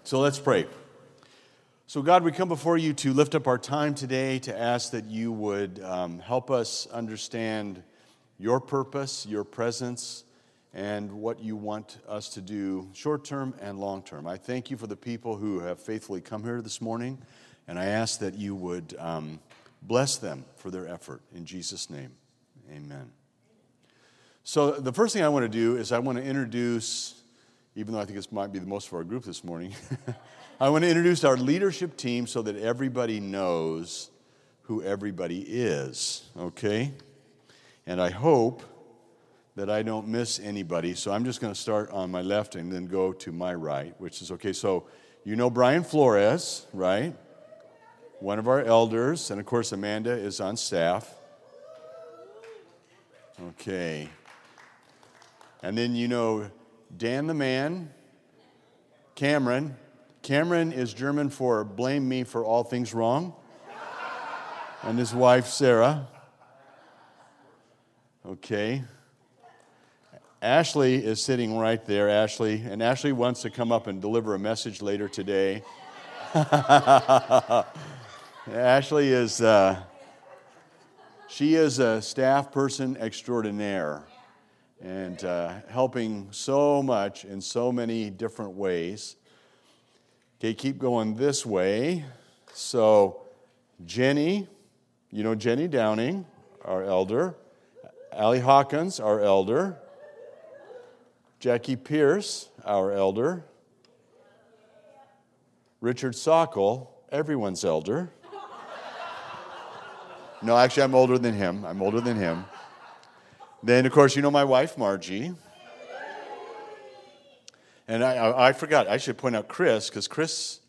So let's pray. So God, we come before you to lift up our time today, to ask that you would help us understand your purpose, your presence, and what you want us to do short-term and long-term. I thank you for the people who have faithfully come here this morning, and I ask that you would bless them for their effort. In Jesus' name, amen. So the first thing I want to do is I want to introduce, even though I think this might be the most of our group this morning, I want to introduce our leadership team so that everybody knows who everybody is, okay? And I hope that I don't miss anybody, so I'm just going to start on my left and then go to my right, which is okay. So you know Brian Flores, right? One of our elders, and of course Amanda is on staff. Okay. And then you know Dan the man, Cameron. Cameron is German for blame me for all things wrong. And his wife, Sarah. Okay. Ashley is sitting right there, Ashley. And Ashley wants to come up and deliver a message later today. Ashley is, she is a staff person extraordinaire. And helping so much in so many different ways. Okay, keep going this way. So Jenny, you know Jenny Downing, our elder. Allie Hawkins, our elder. Jackie Pierce, our elder. Richard Sokol, everyone's elder. No, actually, I'm older than him. Then, of course, you know my wife, Margie. And I forgot, I should point out Chris, because Chris,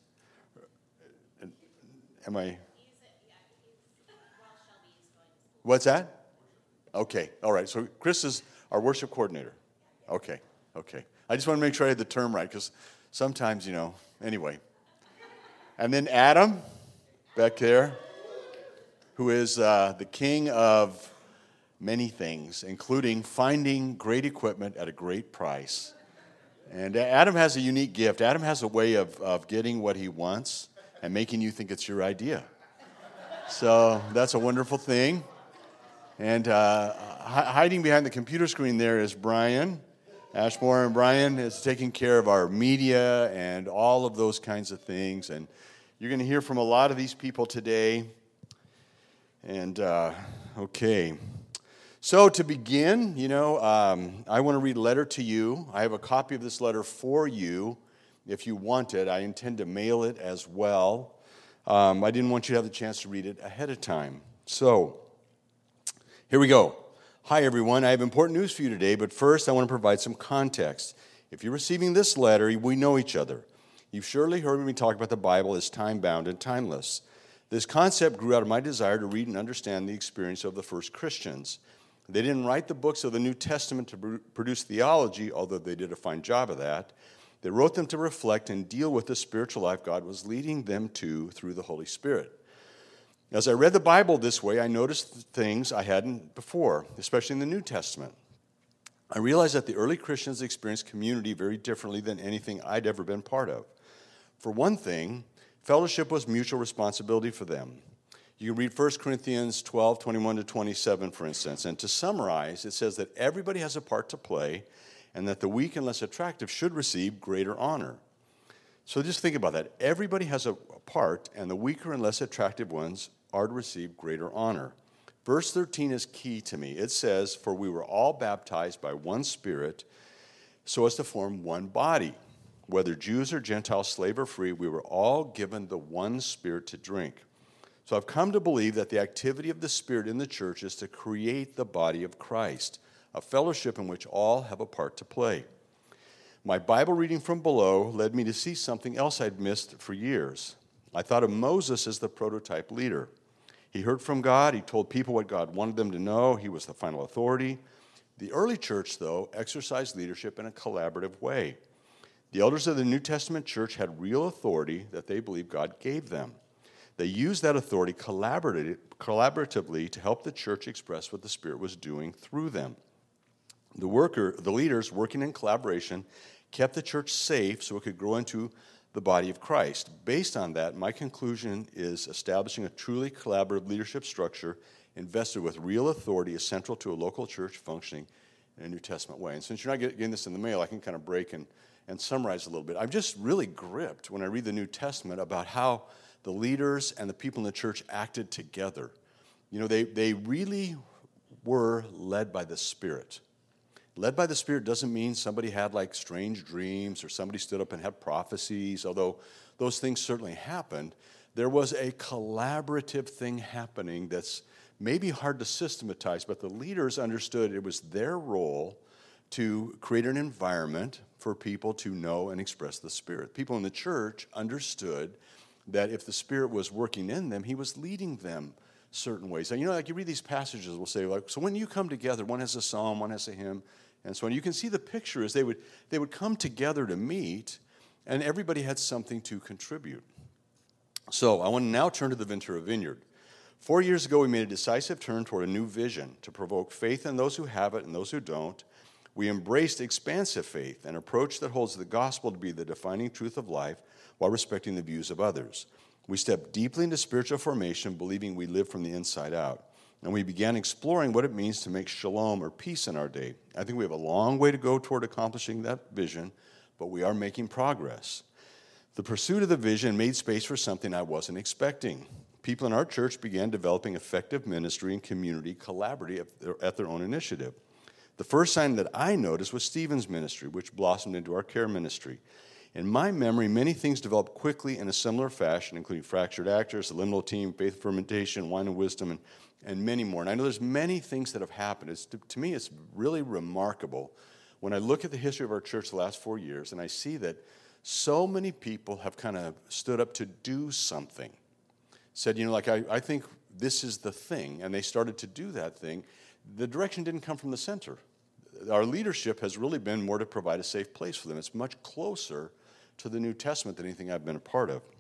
what's that? Okay, all right. So Chris is our worship coordinator. Okay. I just want to make sure I had the term right, because sometimes, anyway. And then Adam, back there, who is the king of many things, including finding great equipment at a great price. And Adam has a unique gift. Adam has a way of getting what he wants and making you think it's your idea. So that's a wonderful thing. And hiding behind the computer screen there is Brian Ashmore. And Brian is taking care of our media and all of those kinds of things. And you're going to hear from a lot of these people today. And, okay. So to begin, I want to read a letter to you. I have a copy of this letter for you if you want it. I intend to mail it as well. I didn't want you to have the chance to read it ahead of time. So here we go. Hi, everyone. I have important news for you today, but first I want to provide some context. If you're receiving this letter, we know each other. You've surely heard me talk about the Bible as time-bound and timeless. This concept grew out of my desire to read and understand the experience of the first Christians. They didn't write the books of the New Testament to produce theology, although they did a fine job of that. They wrote them to reflect and deal with the spiritual life God was leading them to through the Holy Spirit. As I read the Bible this way, I noticed things I hadn't before, especially in the New Testament. I realized that the early Christians experienced community very differently than anything I'd ever been part of. For one thing, fellowship was mutual responsibility for them. You can read 1 Corinthians 12, 21 to 27, for instance. And to summarize, it says that everybody has a part to play and that the weak and less attractive should receive greater honor. So just think about that. Everybody has a part, and the weaker and less attractive ones are to receive greater honor. Verse 13 is key to me. It says, "For we were all baptized by one Spirit so as to form one body. Whether Jews or Gentiles, slave or free, we were all given the one Spirit to drink." So I've come to believe that the activity of the Spirit in the church is to create the body of Christ, a fellowship in which all have a part to play. My Bible reading from below led me to see something else I'd missed for years. I thought of Moses as the prototype leader. He heard from God. He told people what God wanted them to know. He was the final authority. The early church, though, exercised leadership in a collaborative way. The elders of the New Testament church had real authority that they believed God gave them. They used that authority collaboratively to help the church express what the Spirit was doing through them. The leaders working in collaboration kept the church safe so it could grow into the body of Christ. Based on that, my conclusion is establishing a truly collaborative leadership structure invested with real authority is central to a local church functioning in a New Testament way. And since you're not getting this in the mail, I can kind of break and summarize a little bit. I'm just really gripped when I read the New Testament about how the leaders and the people in the church acted together. You know, they really were led by the Spirit. Led by the Spirit doesn't mean somebody had like strange dreams or somebody stood up and had prophecies, although those things certainly happened. There was a collaborative thing happening that's maybe hard to systematize, but the leaders understood it was their role to create an environment for people to know and express the Spirit. People in the church understood that if the Spirit was working in them, he was leading them certain ways. And you know, like you read these passages, we'll say, like, so when you come together, one has a psalm, one has a hymn, and so on. You can see the picture as they would come together to meet, and everybody had something to contribute. So I want to now turn to the Ventura Vineyard. 4 years ago, we made a decisive turn toward a new vision to provoke faith in those who have it and those who don't. We embraced expansive faith, an approach that holds the gospel to be the defining truth of life while respecting the views of others. We stepped deeply into spiritual formation, believing we live from the inside out. And we began exploring what it means to make shalom or peace in our day. I think we have a long way to go toward accomplishing that vision, but we are making progress. The pursuit of the vision made space for something I wasn't expecting. People in our church began developing effective ministry and community collaborative at their own initiative. The first sign that I noticed was Stephen's ministry, which blossomed into our care ministry. In my memory, many things developed quickly in a similar fashion, including Fractured Actors, the Liminal Team, Faith Fermentation, Wine and Wisdom, and many more. And I know there's many things that have happened. To me, it's really remarkable when I look at the history of our church the last 4 years, and I see that so many people have kind of stood up to do something. Said, you know, like, I think this is the thing, and they started to do that thing. The direction didn't come from the center. Our leadership has really been more to provide a safe place for them. It's much closer to the New Testament than anything I've been a part of.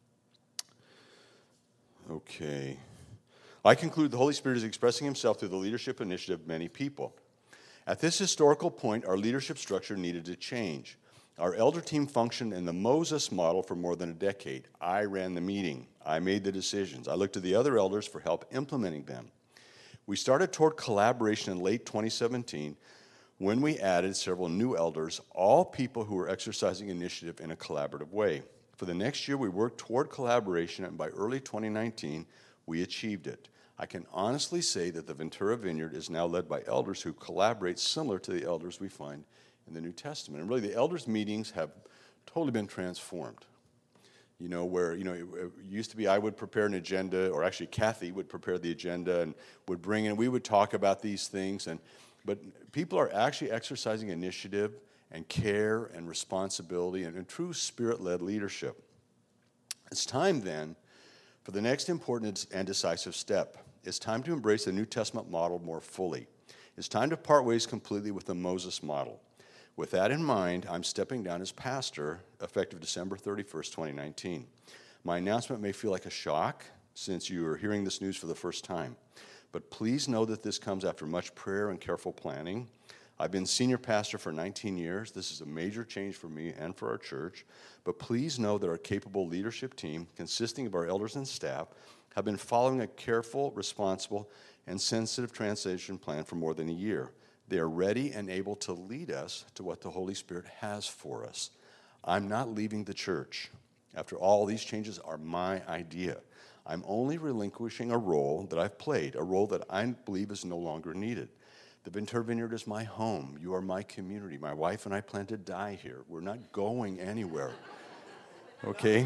Okay. I conclude the Holy Spirit is expressing himself through the leadership initiative of many people. At this historical point, our leadership structure needed to change. Our elder team functioned in the Moses model for more than a decade. I ran the meeting. I made the decisions. I looked to the other elders for help implementing them. We started toward collaboration in late 2017 when we added several new elders, all people who were exercising initiative in a collaborative way. For the next year, we worked toward collaboration, and by early 2019, we achieved it. I can honestly say that the Ventura Vineyard is now led by elders who collaborate similar to the elders we find in the New Testament. And really, the elders' meetings have totally been transformed. You know, where, you know, it used to be I would prepare an agenda, or actually Kathy would prepare the agenda and would bring in, we would talk about these things, but people are actually exercising initiative and care and responsibility and true Spirit-led leadership. It's time then for the next important and decisive step. It's time to embrace the New Testament model more fully. It's time to part ways completely with the Moses model. With that in mind, I'm stepping down as pastor effective December 31st, 2019. My announcement may feel like a shock since you are hearing this news for the first time, but please know that this comes after much prayer and careful planning. I've been senior pastor for 19 years. This is a major change for me and for our church, but please know that our capable leadership team, consisting of our elders and staff, have been following a careful, responsible, and sensitive transition plan for more than a year. They are ready and able to lead us to what the Holy Spirit has for us. I'm not leaving the church. After all, these changes are my idea. I'm only relinquishing a role that I've played, a role that I believe is no longer needed. The Ventura Vineyard is my home. You are my community. My wife and I plan to die here. We're not going anywhere. Okay?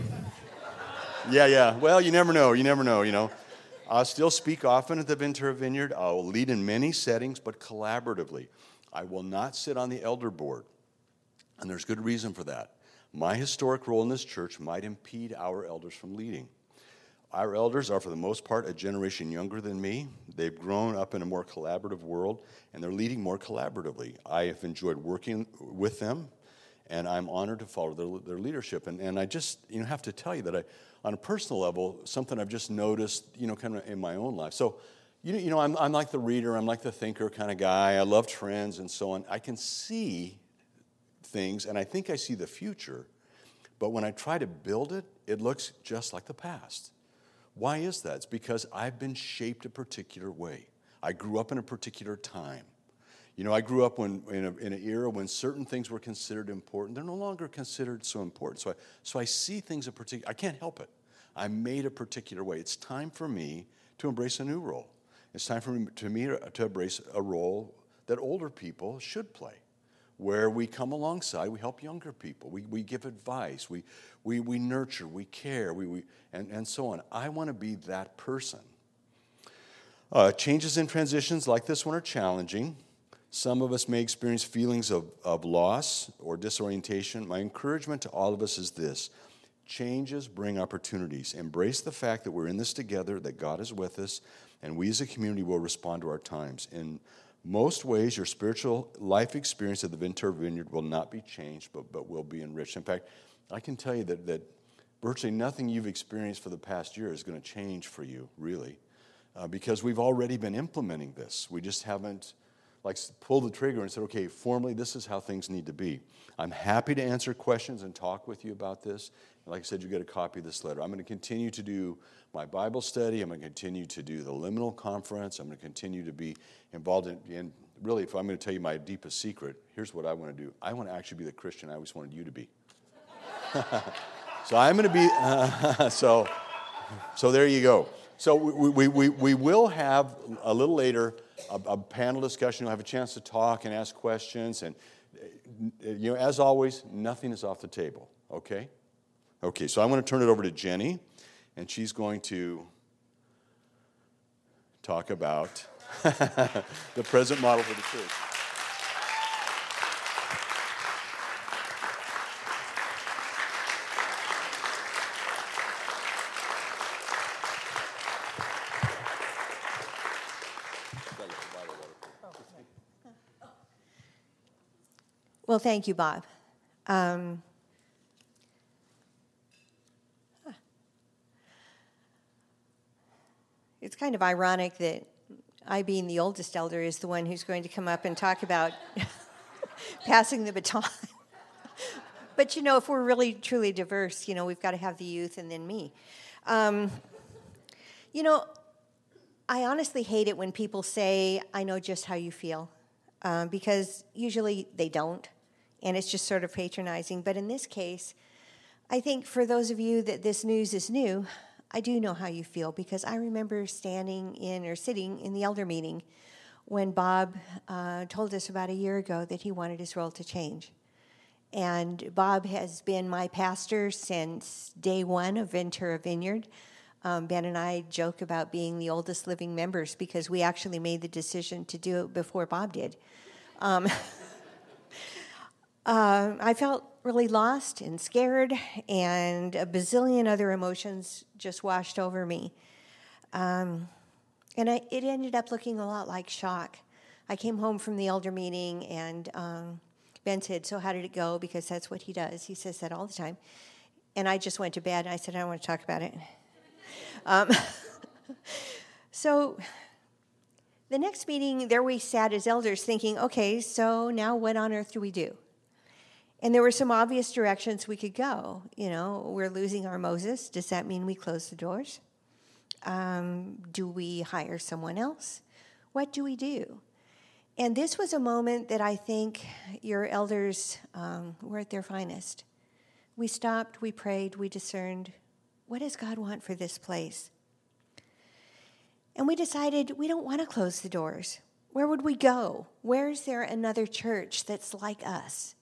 Yeah. Well, you never know, you know. I'll still speak often at the Ventura Vineyard. I'll lead in many settings, but collaboratively. I will not sit on the elder board, and there's good reason for that. My historic role in this church might impede our elders from leading. Our elders are, for the most part, a generation younger than me. They've grown up in a more collaborative world, and they're leading more collaboratively. I have enjoyed working with them, and I'm honored to follow their leadership. And I just have to tell you that on a personal level, something I've just noticed, kind of in my own life. So, I'm like the reader, I'm like the thinker kind of guy. I love trends and so on. I can see things, and I think I see the future. But when I try to build it, it looks just like the past. Why is that? It's because I've been shaped a particular way. I grew up in a particular time. I grew up in an era when certain things were considered important. They're no longer considered so important. So I see things I can't help it. I'm made a particular way. It's time for me to embrace a new role. It's time for me to embrace a role that older people should play, where we come alongside, we help younger people, we give advice, we nurture, we care, and so on. I want to be that person. Changes and transitions like this one are challenging. Some of us may experience feelings of loss or disorientation. My encouragement to all of us is this: changes bring opportunities. Embrace the fact that we're in this together, that God is with us, and we as a community will respond to our times. In most ways, your spiritual life experience at the Ventura Vineyard will not be changed, but will be enriched. In fact, I can tell you that virtually nothing you've experienced for the past year is going to change for you, really, because we've already been implementing this. We just haven't pulled the trigger and said, okay, formally, this is how things need to be. I'm happy to answer questions and talk with you about this. And like I said, you get a copy of this letter. I'm going to continue to do my Bible study. I'm going to continue to do the Liminal Conference. I'm going to continue to be involved in really, if I'm going to tell you my deepest secret, here's what I want to do. I want to actually be the Christian I always wanted you to be. So I'm going to be, so there you go. So we will have a little later a panel discussion. You'll have a chance to talk and ask questions. And, as always, nothing is off the table, okay? Okay, so I want to turn it over to Jenny, and she's going to talk about the present model for the church. Well, thank you, Bob. It's kind of ironic that I, being the oldest elder, is the one who's going to come up and talk about passing the baton. But, if we're really, truly diverse, we've got to have the youth and then me. I honestly hate it when people say, I know just how you feel, because usually they don't. And it's just sort of patronizing. But in this case, I think for those of you that this news is new, I do know how you feel, because I remember sitting in the elder meeting when Bob told us about a year ago that he wanted his role to change. And Bob has been my pastor since day one of Ventura Vineyard. Ben and I joke about being the oldest living members because we actually made the decision to do it before Bob did. I felt really lost and scared, and a bazillion other emotions just washed over me. It ended up looking a lot like shock. I came home from the elder meeting, and Ben said, so how did it go? Because that's what he does. He says that all the time. And I just went to bed, and I said, I don't want to talk about it. So the next meeting, there we sat as elders thinking, okay, so now what on earth do we do? And there were some obvious directions we could go. We're losing our Moses. Does that mean we close the doors? Do we hire someone else? What do we do? And this was a moment that I think your elders were at their finest. We stopped, we prayed, we discerned, what does God want for this place? And we decided we don't want to close the doors. Where would we go? Where is there another church that's like us?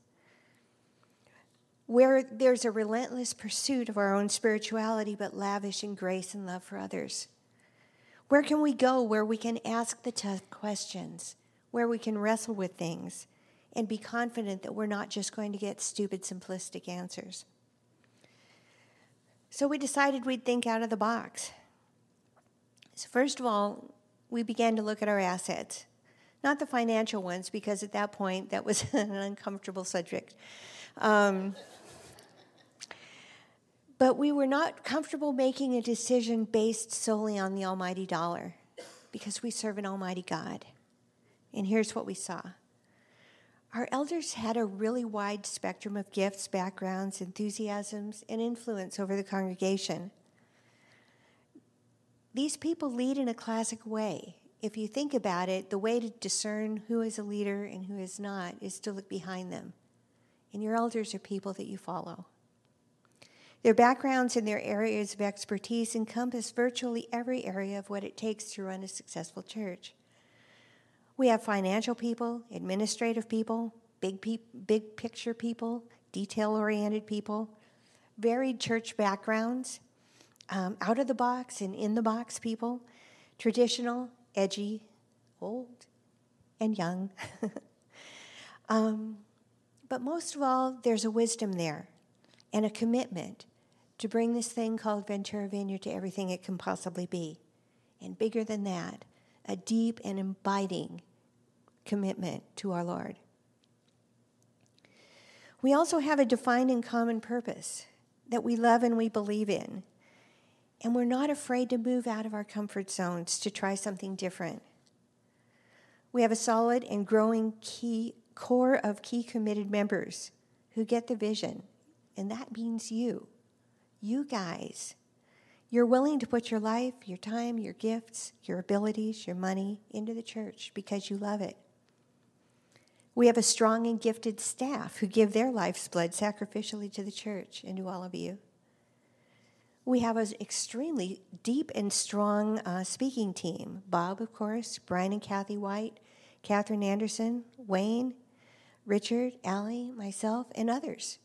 Where there's a relentless pursuit of our own spirituality, but lavish in grace and love for others. Where can we go where we can ask the tough questions, where we can wrestle with things, and be confident that we're not just going to get stupid, simplistic answers? So we decided we'd think out of the box. So first of all, we began to look at our assets. Not the financial ones, because at that point, that was an uncomfortable subject. But we were not comfortable making a decision based solely on the almighty dollar, because we serve an almighty God. And here's what we saw. Our elders had a really wide spectrum of gifts, backgrounds, enthusiasms, and influence over the congregation. These people lead in a classic way. If you think about it, the way to discern who is a leader and who is not is to look behind them. And your elders are people that you follow. Their backgrounds and their areas of expertise encompass virtually every area of what it takes to run a successful church. We have financial people, administrative people, big picture people, detail-oriented people, varied church backgrounds, out of the box and in the box people, traditional, edgy, old, and young. But most of all, there's a wisdom there and a commitment to bring this thing called Ventura Vineyard to everything it can possibly be. And bigger than that, a deep and abiding commitment to our Lord. We also have a defined and common purpose that we love and we believe in. And we're not afraid to move out of our comfort zones to try something different. We have a solid and growing core of key committed members who get the vision. And that means you guys. You're willing to put your life, your time, your gifts, your abilities, your money into the church because you love it. We have a strong and gifted staff who give their life's blood sacrificially to the church and to all of you. We have an extremely deep and strong speaking team. Bob, of course, Brian and Kathy White, Catherine Anderson, Wayne, Richard, Allie, myself, and others.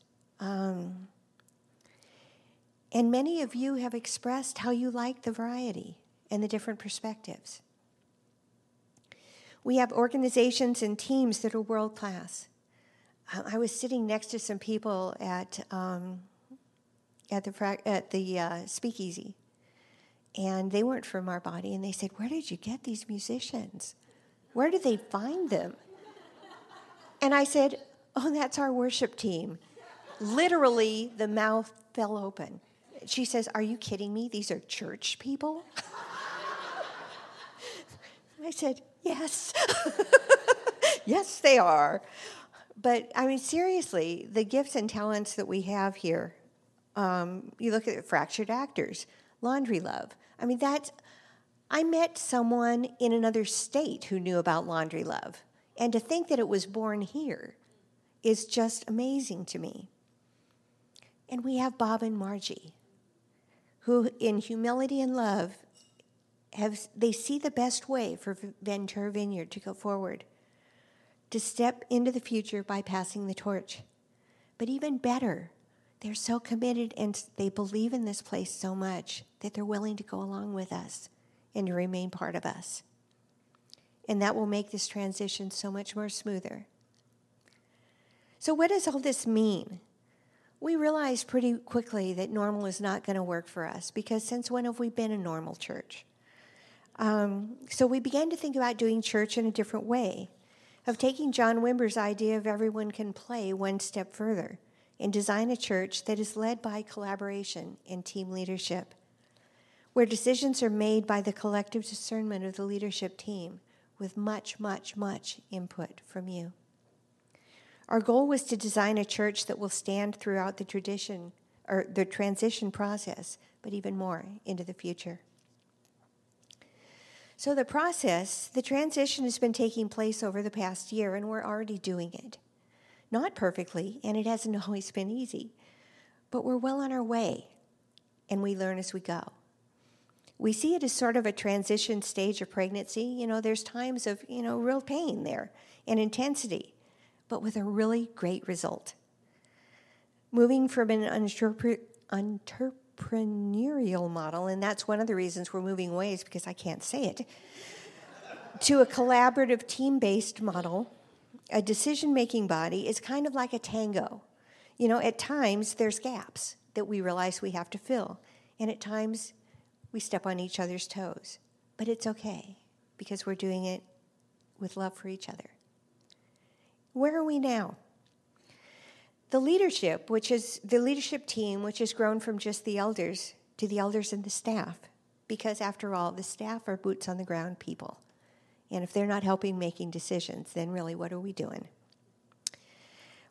And many of you have expressed how you like the variety and the different perspectives. We have organizations and teams that are world class. I was sitting next to some people at the speakeasy, and they weren't from our body, and they said, "Where did you get these musicians? Where did they find them?" And I said, "Oh, that's our worship team." Literally, the mouth fell open. She says, "Are you kidding me? These are church people?" I said, "Yes." Yes, they are. But, I mean, seriously, the gifts and talents that we have here, you look at Fractured Actors, Laundry Love. I mean, I met someone in another state who knew about Laundry Love. And to think that it was born here is just amazing to me. And we have Bob and Margie, who in humility and love, they see the best way for Ventura Vineyard to go forward, to step into the future by passing the torch. But even better, they're so committed and they believe in this place so much that they're willing to go along with us and to remain part of us. And that will make this transition so much more smoother. So what does all this mean? We realized pretty quickly that normal is not going to work for us because since when have we been a normal church? So we began to think about doing church in a different way, of taking John Wimber's idea of everyone can play one step further and design a church that is led by collaboration and team leadership, where decisions are made by the collective discernment of the leadership team with much, much, much input from you. Our goal was to design a church that will stand throughout the transition process, but even more into the future. So the transition has been taking place over the past year, and we're already doing it. Not perfectly, and it hasn't always been easy, but we're well on our way, and we learn as we go. We see it as sort of a transition stage of pregnancy. You know, there's times of, real pain there and intensity, but with a really great result. Moving from an entrepreneurial model, and that's one of the reasons we're moving away is because I can't say it, to a collaborative team-based model, a decision-making body is kind of like a tango. At times there's gaps that we realize we have to fill, and at times we step on each other's toes. But it's okay because we're doing it with love for each other. Where are we now? The leadership team, which has grown from just the elders to the elders and the staff, because after all, the staff are boots on the ground people. And if they're not helping making decisions, then really what are we doing?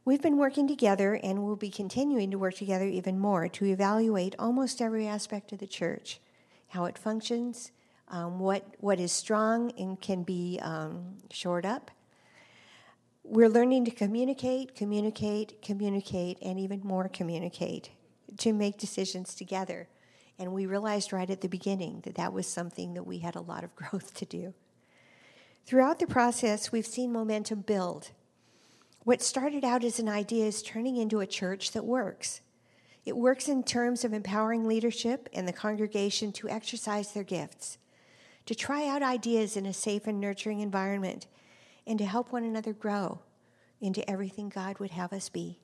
We've been working together and will be continuing to work together even more to evaluate almost every aspect of the church, how it functions, what is strong and can be shored up. We're learning to communicate, and even more communicate to make decisions together. And we realized right at the beginning that that was something that we had a lot of growth to do. Throughout the process, we've seen momentum build. What started out as an idea is turning into a church that works. It works in terms of empowering leadership and the congregation to exercise their gifts, to try out ideas in a safe and nurturing environment, and to help one another grow into everything God would have us be.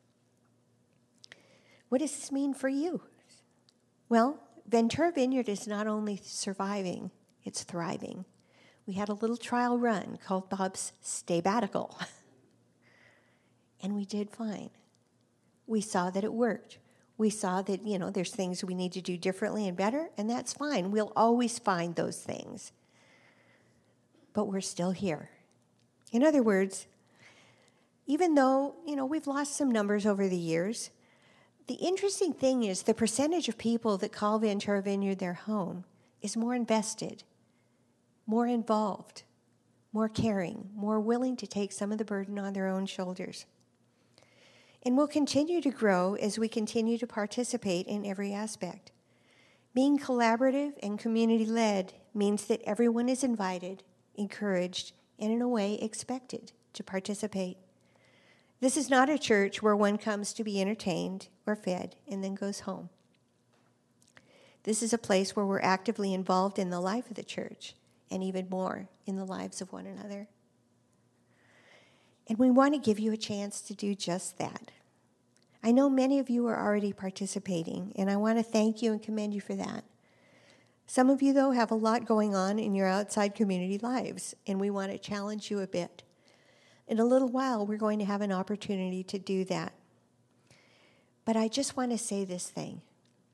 What does this mean for you? Well, Ventura Vineyard is not only surviving, it's thriving. We had a little trial run called Bob's Staybatical. And we did fine. We saw that it worked. We saw that, there's things we need to do differently and better, and that's fine. We'll always find those things. But we're still here. In other words, even though, we've lost some numbers over the years, the interesting thing is the percentage of people that call Ventura Vineyard their home is more invested, more involved, more caring, more willing to take some of the burden on their own shoulders. And we'll continue to grow as we continue to participate in every aspect. Being collaborative and community-led means that everyone is invited, encouraged, and in a way expected to participate. This is not a church where one comes to be entertained or fed and then goes home. This is a place where we're actively involved in the life of the church and even more in the lives of one another. And we want to give you a chance to do just that. I know many of you are already participating, and I want to thank you and commend you for that. Some of you, though, have a lot going on in your outside community lives, and we want to challenge you a bit. In a little while, we're going to have an opportunity to do that. But I just want to say this thing.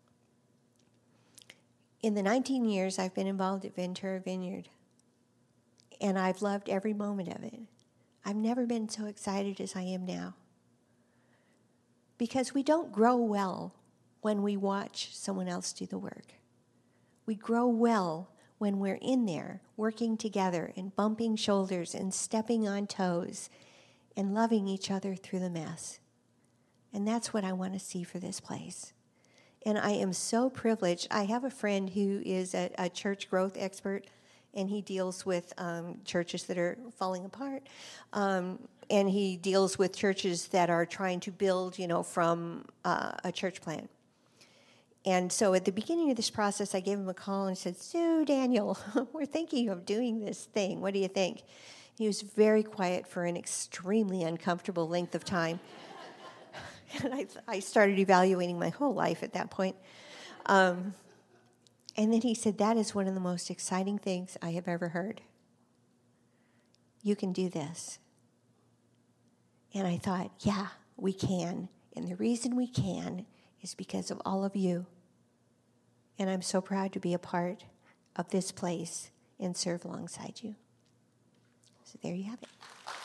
In the 19 years I've been involved at Ventura Vineyard, and I've loved every moment of it, I've never been so excited as I am now. Because we don't grow well when we watch someone else do the work. We grow well when we're in there working together and bumping shoulders and stepping on toes and loving each other through the mess. And that's what I want to see for this place. And I am so privileged. I have a friend who is a church growth expert, and he deals with churches that are falling apart. And he deals with churches that are trying to build, from a church plant. And so at the beginning of this process, I gave him a call and said, "So, Daniel, we're thinking of doing this thing. What do you think?" He was very quiet for an extremely uncomfortable length of time. And I started evaluating my whole life at that point. And then he said, "That is one of the most exciting things I have ever heard. You can do this." And I thought, yeah, we can. And the reason we can is because of all of you. And I'm so proud to be a part of this place and serve alongside you. So there you have it.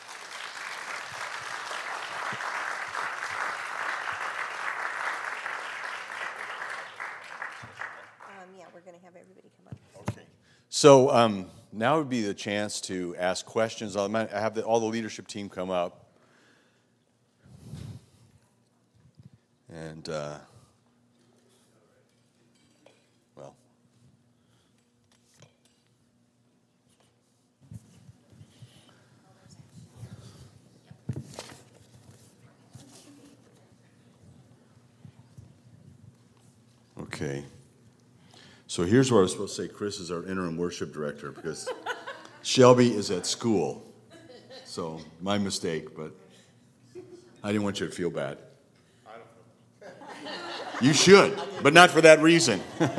We're going to have everybody come up. Okay. So now would be the chance to ask questions. I have all the leadership team come up. And, well. Okay. So here's where I was supposed to say Chris is our interim worship director because Shelby is at school. So my mistake, but I didn't want you to feel bad. You should, but not for that reason.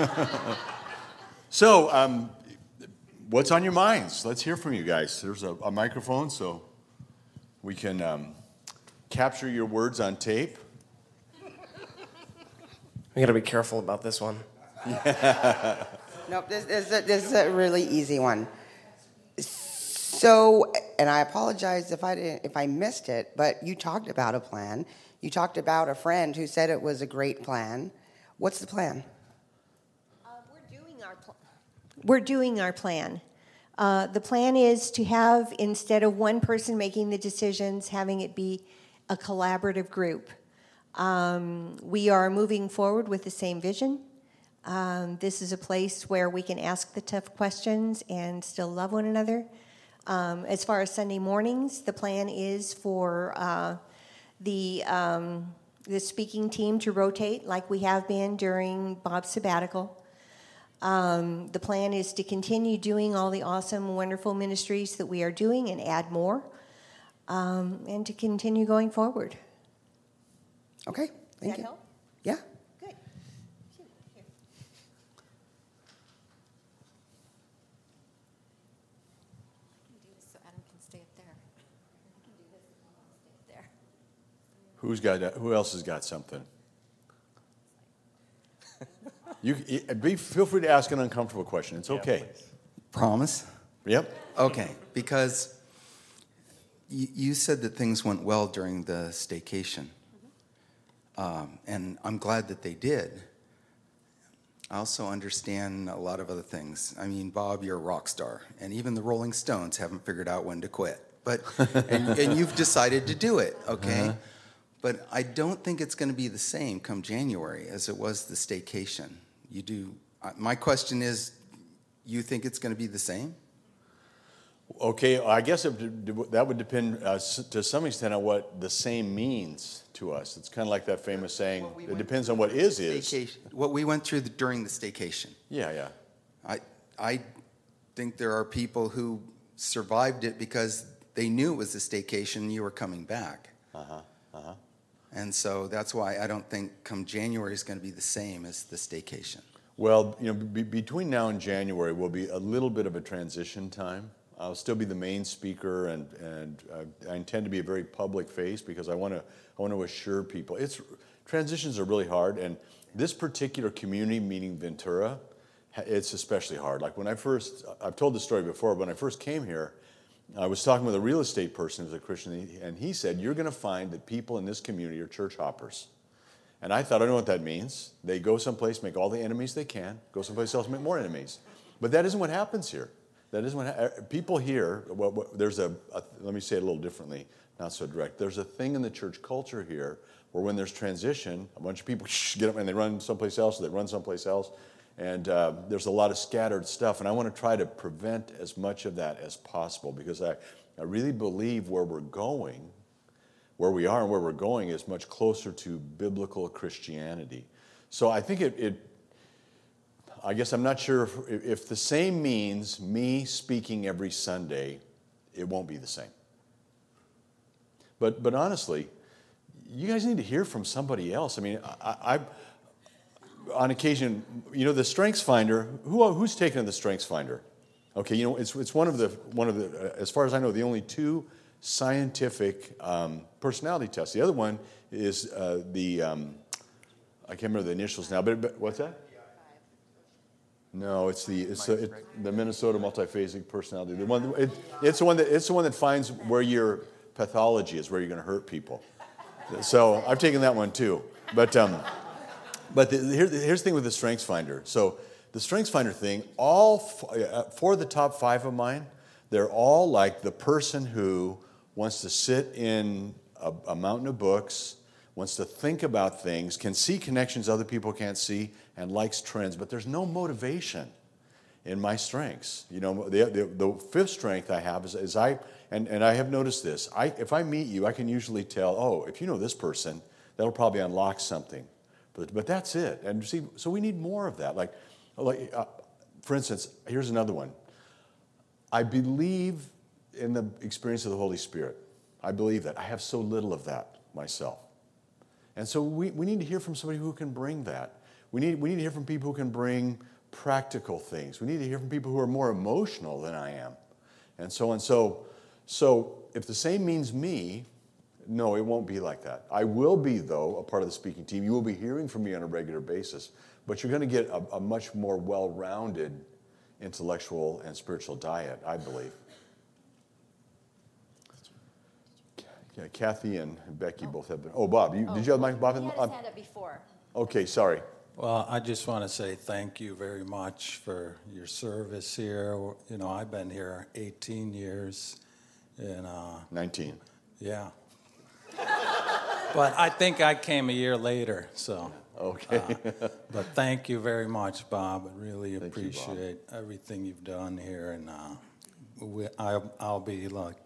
So, what's on your minds? Let's hear from you guys. There's a microphone, so we can capture your words on tape. We got to be careful about this one. Nope, this is a really easy one. So and I apologize if I missed it, but you talked about a plan. You talked about a friend who said it was a great plan. What's the plan? We're doing our plan. The plan is to have, instead of one person making the decisions, having it be a collaborative group. We are moving forward with the same vision. This is a place where we can ask the tough questions and still love one another. As far as Sunday mornings, the plan is for the speaking team to rotate like we have been during Bob's sabbatical. The plan is to continue doing all the awesome, wonderful ministries that we are doing and add more, and to continue going forward. Okay, thank you. Help? Yeah. Good. Here. Do this so Adam can stay up there. I can do this and I'll stay up there. Who else has got something? Feel free to ask an uncomfortable question. It's okay. Promise? Yep. Okay, because you said that things went well during the staycation. And I'm glad that they did. I also understand a lot of other things. I mean, Bob, you're a rock star, and even the Rolling Stones haven't figured out when to quit. But and you've decided to do it, okay? But I don't think it's going to be the same come January as it was the staycation. You do. My question is, you think it's going to be the same? Okay, I guess that would depend to some extent on what the same means to us. It's kind of like that famous saying, it depends on what is. What we went through during the staycation. Yeah. I think there are people who survived it because they knew it was a staycation and you were coming back. And so that's why I don't think come January is going to be the same as the staycation. Well, between now and January will be a little bit of a transition time. I'll still be the main speaker, and I intend to be a very public face because I want to assure people. Transitions are really hard, and this particular community, meaning Ventura, it's especially hard. Like I've told this story before, but when I first came here, I was talking with a real estate person who's a Christian, and he said, you're going to find that people in this community are church hoppers. And I thought, I know what that means. They go someplace, make all the enemies they can, go someplace else, make more enemies. But that isn't what happens here. That isn't what people here. There's let me say it a little differently, not so direct. There's a thing in the church culture here where when there's transition, a bunch of people get up and they run someplace else, or they run someplace else, and there's a lot of scattered stuff. And I want to try to prevent as much of that as possible because I really believe where we are and where we're going is much closer to biblical Christianity. So I think I guess I'm not sure if the same means me speaking every Sunday, it won't be the same. But honestly, you guys need to hear from somebody else. I mean, I on occasion, the Strengths Finder. Who's taken the Strengths Finder? Okay, it's one of the as far as I know, the only two scientific personality tests. The other one is I can't remember the initials now, but what's that? No, it's the Minnesota Multiphasic Personality. It's the one that finds where your pathology is, where you're going to hurt people. So I've taken that one too. But here's the thing with the Strengths Finder. So the Strengths Finder thing, all four of the top 5 of mine, they're all like the person who wants to sit in a mountain of books, wants to think about things, can see connections other people can't see, and likes trends, but there's no motivation in my strengths. The 5th strength I have is I have noticed this. If I meet you, I can usually tell, if you know this person, that'll probably unlock something. But that's it. And see, so we need more of that. Like for instance, here's another one. I believe in the experience of the Holy Spirit. I believe that. I have so little of that myself. And so we need to hear from somebody who can bring that. We need to hear from people who can bring practical things. We need to hear from people who are more emotional than I am. And so on. So if the same means me, no, it won't be like that. I will be, though, a part of the speaking team. You will be hearing from me on a regular basis. But you're going to get a much more well-rounded intellectual and spiritual diet, I believe. Yeah, Kathy and Becky both have been. Oh, Bob, did you have Mike? Bob? He had his hand up before. Okay, sorry. Well, I just want to say thank you very much for your service here. You know, I've been here 18 years, and 19. yeah. But I think I came a year later, so. Okay. But thank you very much, Bob. I really Thank you, Bob. appreciate everything you've done here, and I'll be like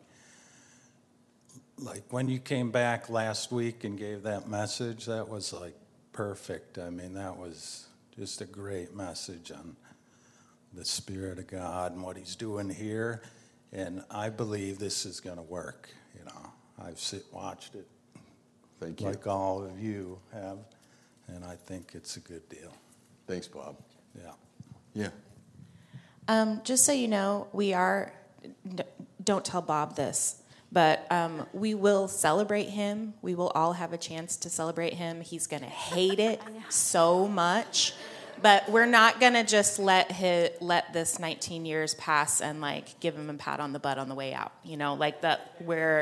when you came back last week and gave that message, that was like perfect. I mean, that was just a great message on the Spirit of God and what He's doing here, and I believe this is going to work. You know, I've watched it. Thank you. Like all of you have, and I think it's a good deal. Thanks, Bob. Yeah. Yeah. Just so you know, don't tell Bob this, but we will celebrate him. We will all have a chance to celebrate him. He's going to hate it so much, but we're not going to just let this 19 years pass and like give him a pat on the butt on the way out. You know, like that.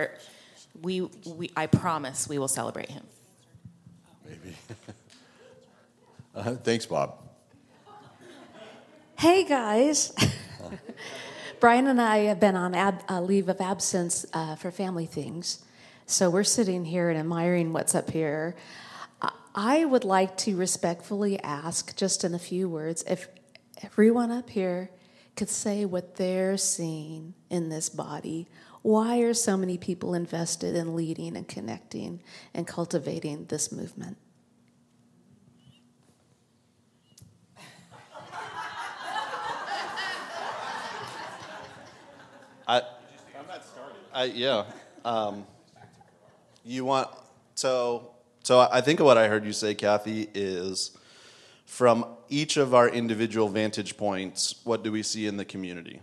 I promise we will celebrate him. Maybe. Thanks, Bob. Hey, guys. Brian and I have been on leave of absence for family things. So we're sitting here and admiring what's up here. I would like to respectfully ask, just in a few words, if everyone up here could say what they're seeing in this body. Why are so many people invested in leading and connecting and cultivating this movement? You want so I think what I heard you say, Kathy, is from each of our individual vantage points, what do we see in the community?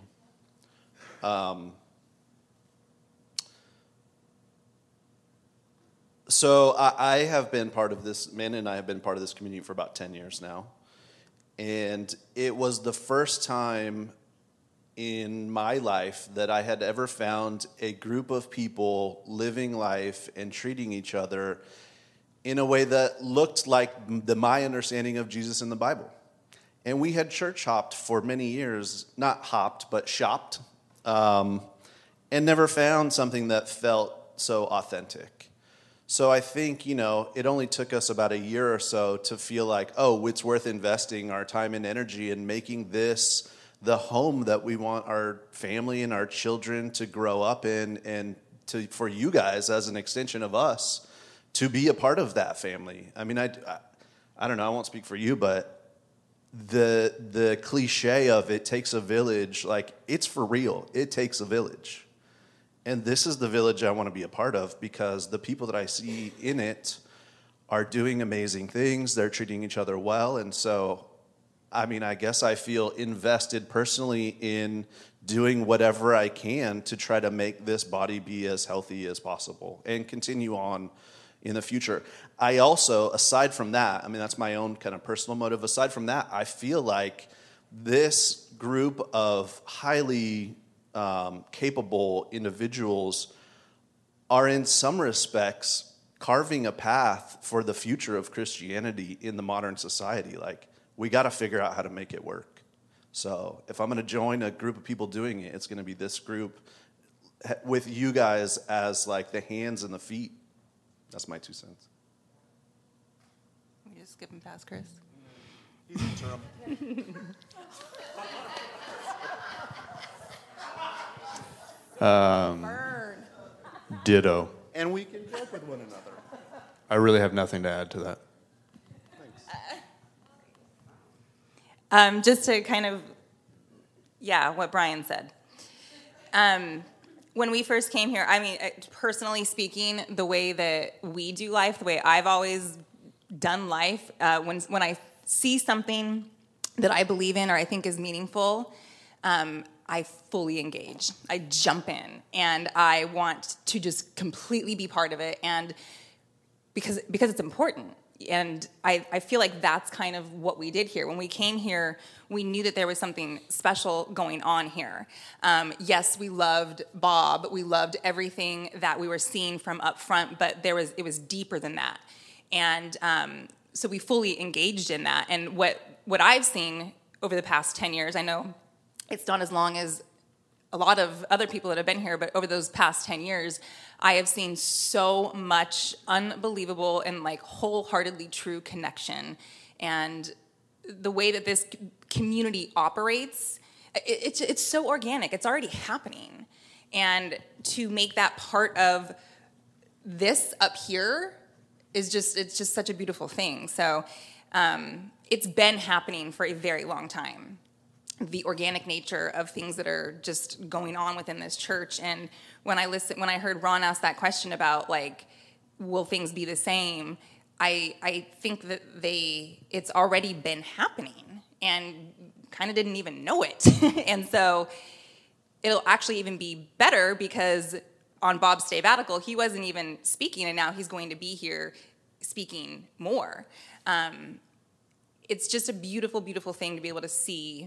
So I have been part of this, Amanda and I have been part of this community for about 10 years now. And it was the first time in my life that I had ever found a group of people living life and treating each other in a way that looked like my understanding of Jesus in the Bible. And we had church hopped for many years, not hopped, but shopped, and never found something that felt so authentic. So I think, it only took us about a year or so to feel like, oh, it's worth investing our time and energy in making this the home that we want our family and our children to grow up in, and for you guys as an extension of us to be a part of that family. I mean, I don't know, I won't speak for you, but the cliche of it takes a village, like, it's for real. It takes a village. And this is the village I want to be a part of, because the people that I see in it are doing amazing things. They're treating each other well. And so, I mean, I guess I feel invested personally in doing whatever I can to try to make this body be as healthy as possible and continue on in the future. I also, aside from that, I mean, that's my own kind of personal motive. Aside from that, I feel like this group of highly capable individuals are in some respects carving a path for the future of Christianity in the modern society. Like, we got to figure out how to make it work. So if I'm going to join a group of people doing it, it's going to be this group with you guys as like the hands and the feet. That's my 2 cents. You just skip him past Chris. He's interim. Ditto. And we can joke with one another. I really have nothing to add to that. Just to kind of, what Brian said. When we first came here, I mean, personally speaking, the way that we do life, the way I've always done life, when I see something that I believe in or I think is meaningful, I fully engage. I jump in, and I want to just completely be part of it, and because it's important. And I feel like that's kind of what we did here. When we came here, we knew that there was something special going on here. Yes, we loved Bob. We loved everything that we were seeing from up front, but it was deeper than that. And so we fully engaged in that. And what I've seen over the past 10 years, I know it's not as long as a lot of other people that have been here, but over those past 10 years, I have seen so much unbelievable and like wholeheartedly true connection. And the way that this community operates, it's so organic. It's already happening. And to make that part of this up here it's just such a beautiful thing. So it's been happening for a very long time. The organic nature of things that are just going on within this church. And when I heard Ron ask that question about like, will things be the same? I think that it's already been happening and kind of didn't even know it. And so it'll actually even be better because on Bob's sabbatical, he wasn't even speaking, and now he's going to be here speaking more. It's just a beautiful, beautiful thing to be able to see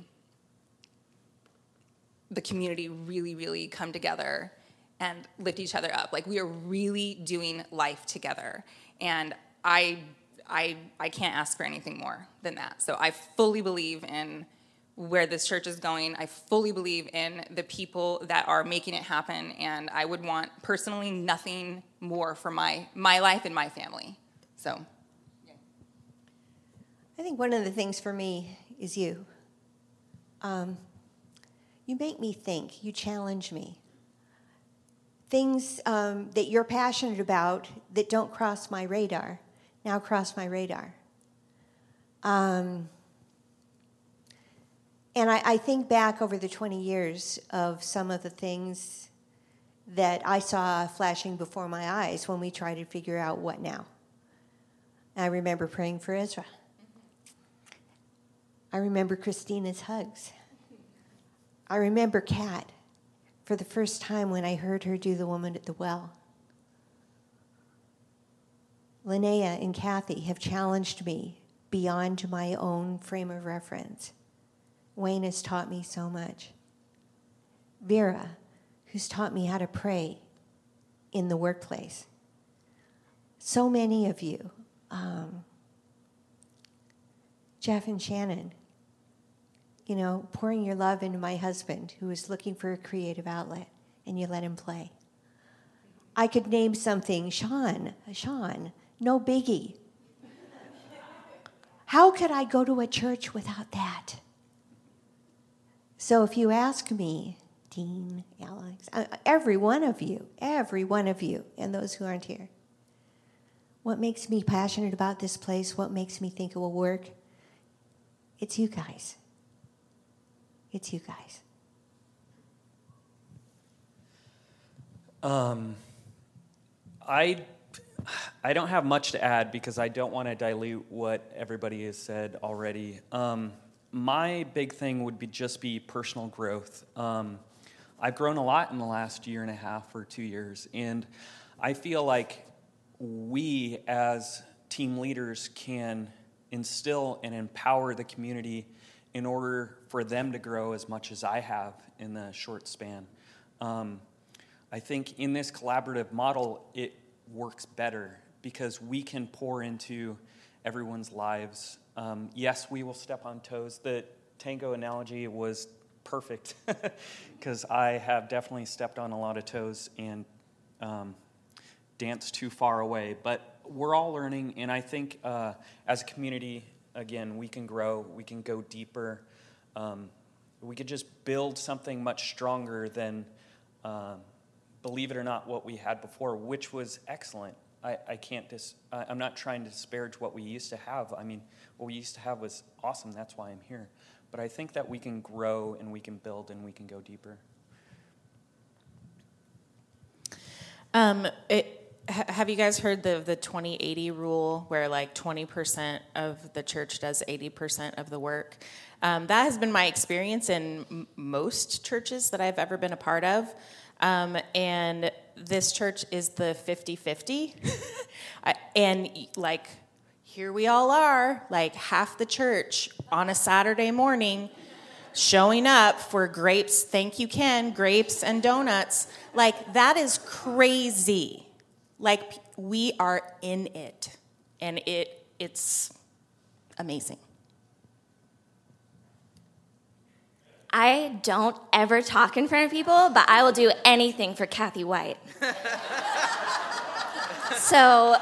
the community really, really come together and lift each other up. Like, we are really doing life together. And I can't ask for anything more than that. So I fully believe in where this church is going. I fully believe in the people that are making it happen. And I would want, personally, nothing more for my life and my family. So, yeah. I think one of the things for me is you. You make me think. You challenge me. Things that you're passionate about that don't cross my radar now cross my radar. And I think back over the 20 years of some of the things that I saw flashing before my eyes when we tried to figure out what now. I remember praying for Ezra. I remember Christina's hugs. I remember Kat for the first time when I heard her do the woman at the well. Linnea and Kathy have challenged me beyond my own frame of reference. Wayne has taught me so much. Vera, who's taught me how to pray in the workplace. So many of you. Jeff and Shannon, pouring your love into my husband who is looking for a creative outlet, and you let him play. I could name something, Sean, no biggie. How could I go to a church without that? So if you ask me, Dean, Alex, every one of you, and those who aren't here, what makes me passionate about this place, what makes me think it will work, it's you guys. It's you guys. I don't have much to add because I don't want to dilute what everybody has said already. My big thing would be personal growth. I've grown a lot in the last year and a half or 2 years, and I feel like we as team leaders can instill and empower the community in order for them to grow as much as I have in the short span. I think in this collaborative model, it works better because we can pour into everyone's lives. Yes, we will step on toes. The tango analogy was perfect because I have definitely stepped on a lot of toes and danced too far away. But we're all learning, and I think as a community, again, we can grow, we can go deeper. We could just build something much stronger than, believe it or not, what we had before, which was excellent. I'm not trying to disparage what we used to have. I mean, what we used to have was awesome. That's why I'm here. But I think that we can grow and we can build and we can go deeper. Have you guys heard the 20-80 rule where like 20% of the church does 80% of the work? That has been my experience in most churches that I've ever been a part of. And this church is the 50-50. And like here we all are, like half the church on a Saturday morning, showing up for grapes, thank you, Ken, grapes and donuts. Like, that is crazy. Like, we are in it, and it's amazing. I don't ever talk in front of people, but I will do anything for Kathy White. So,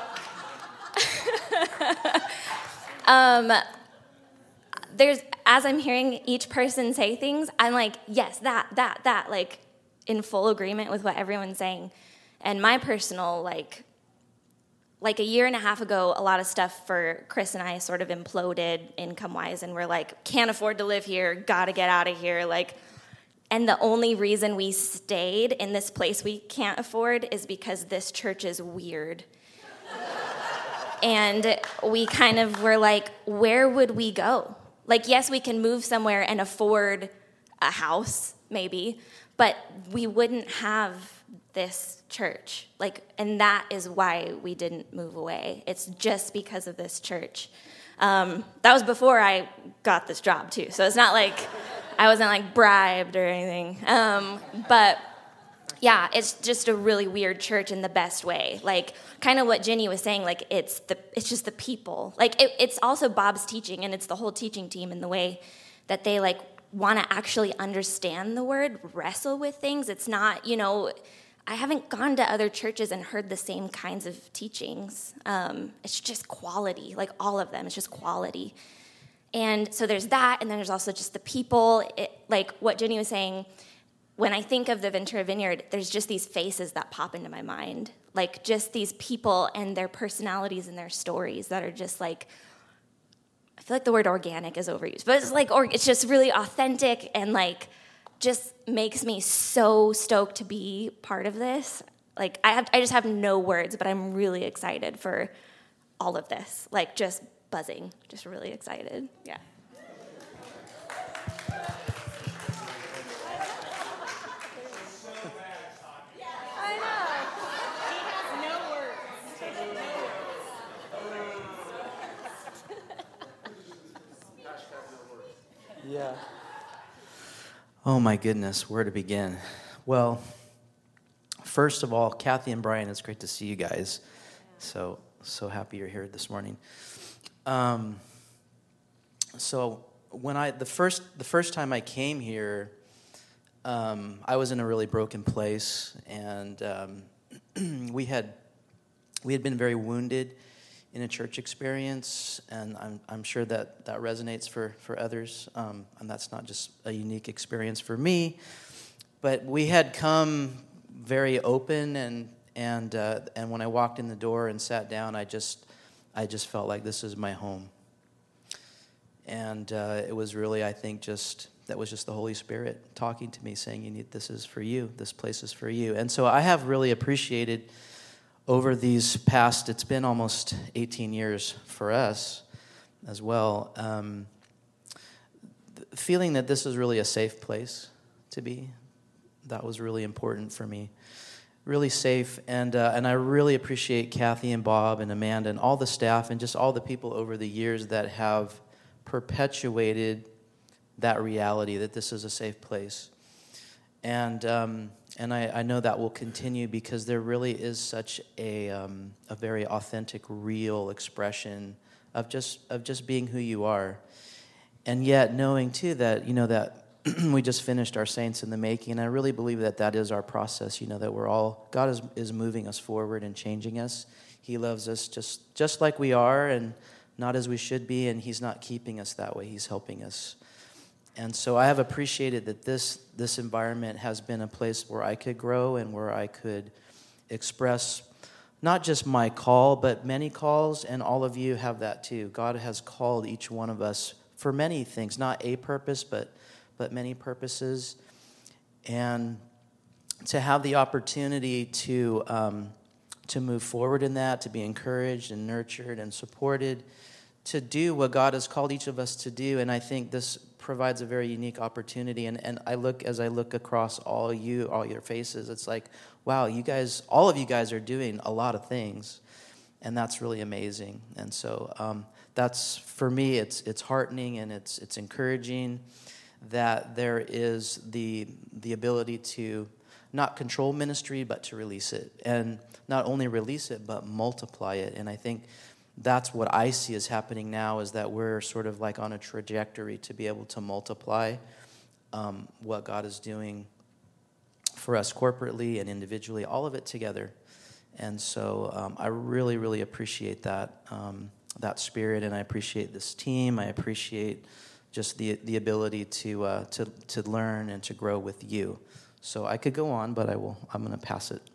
as I'm hearing each person say things, I'm like, yes, that, like, in full agreement with what everyone's saying. And my personal, like a year and a half ago, a lot of stuff for Chris and I sort of imploded income-wise, and we're like, can't afford to live here, gotta get out of here, like, and the only reason we stayed in this place we can't afford is because this church is weird. And we kind of were like, where would we go? Like, yes, we can move somewhere and afford a house, maybe, but we wouldn't have this church. Like, and that is why we didn't move away. It's just because of this church. That was before I got this job, too. So it's not like I wasn't, like, bribed or anything. But, yeah, it's just a really weird church in the best way. Like, kind of what Jenny was saying, like, it's just the people. Like, it's also Bob's teaching, and it's the whole teaching team and the way that they, like, want to actually understand the word, wrestle with things. It's not, you know, I haven't gone to other churches and heard the same kinds of teachings. It's just quality, like all of them. It's just quality. And so there's that, and then there's also just the people. Like what Jenny was saying, when I think of the Ventura Vineyard, there's just these faces that pop into my mind. Like just these people and their personalities and their stories that are just like, I feel like the word organic is overused, but it's like, it's just really authentic and like, just makes me so stoked to be part of this. Like, I just have no words, but I'm really excited for all of this. Like, just buzzing, just really excited. Yeah. I know. He has no words. Yeah. Oh my goodness, where to begin? Well, first of all, Kathy and Brian, it's great to see you guys. So happy you're here this morning. So when the first time I came here, I was in a really broken place, and we had been very wounded in a church experience, and I'm sure that resonates for others, and that's not just a unique experience for me, but we had come very open, and when I walked in the door and sat down, I just felt like this is my home, and it was really, I think, that was just the Holy Spirit talking to me, saying, this is for you, this place is for you, and so I have really appreciated over these past, it's been almost 18 years for us as well, feeling that this is really a safe place to be. That was really important for me. Really safe, and I really appreciate Kathy and Bob and Amanda and all the staff and just all the people over the years that have perpetuated that reality, that this is a safe place. And I know that will continue because there really is such a very authentic, real expression of just being who you are, and yet knowing too that that we just finished our Saints in the Making, and I really believe that is our process. That God is moving us forward and changing us. He loves us just like we are, and not as we should be, and He's not keeping us that way. He's helping us. And so I have appreciated that this environment has been a place where I could grow and where I could express not just my call, but many calls, and all of you have that too. God has called each one of us for many things, not a purpose, but many purposes. And to have the opportunity to move forward in that, to be encouraged and nurtured and supported, to do what God has called each of us to do, and I think this provides a very unique opportunity. And as I look across all your faces, it's like, wow, all of you guys are doing a lot of things. and that's really amazing. And so that's, for me, it's heartening and it's encouraging that there is the ability to not control ministry, but to release it. And not only release it, but multiply it. And I think that's what I see is happening now, is that we're sort of like on a trajectory to be able to multiply what God is doing for us corporately and individually, all of it together. And so I really, really appreciate that spirit, and I appreciate this team. I appreciate just the ability to learn and to grow with you. So I could go on, but I'm going to pass it.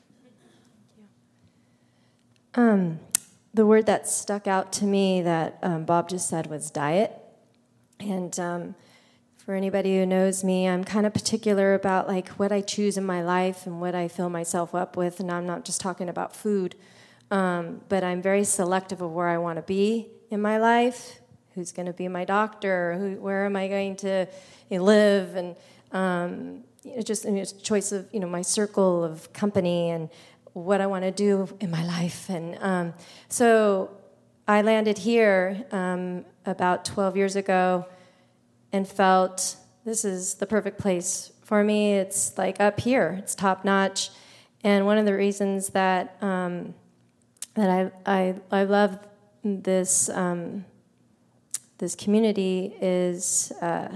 The word that stuck out to me that Bob just said was diet. And for anybody who knows me, I'm kind of particular about like what I choose in my life and what I fill myself up with. And I'm not just talking about food, but I'm very selective of where I want to be in my life. Who's going to be my doctor? Where am I going to live? And just choice of my circle of company and what I want to do in my life. And so I landed here about 12 years ago and felt this is the perfect place for me. It's like up here. It's top notch. And one of the reasons that I love this this community is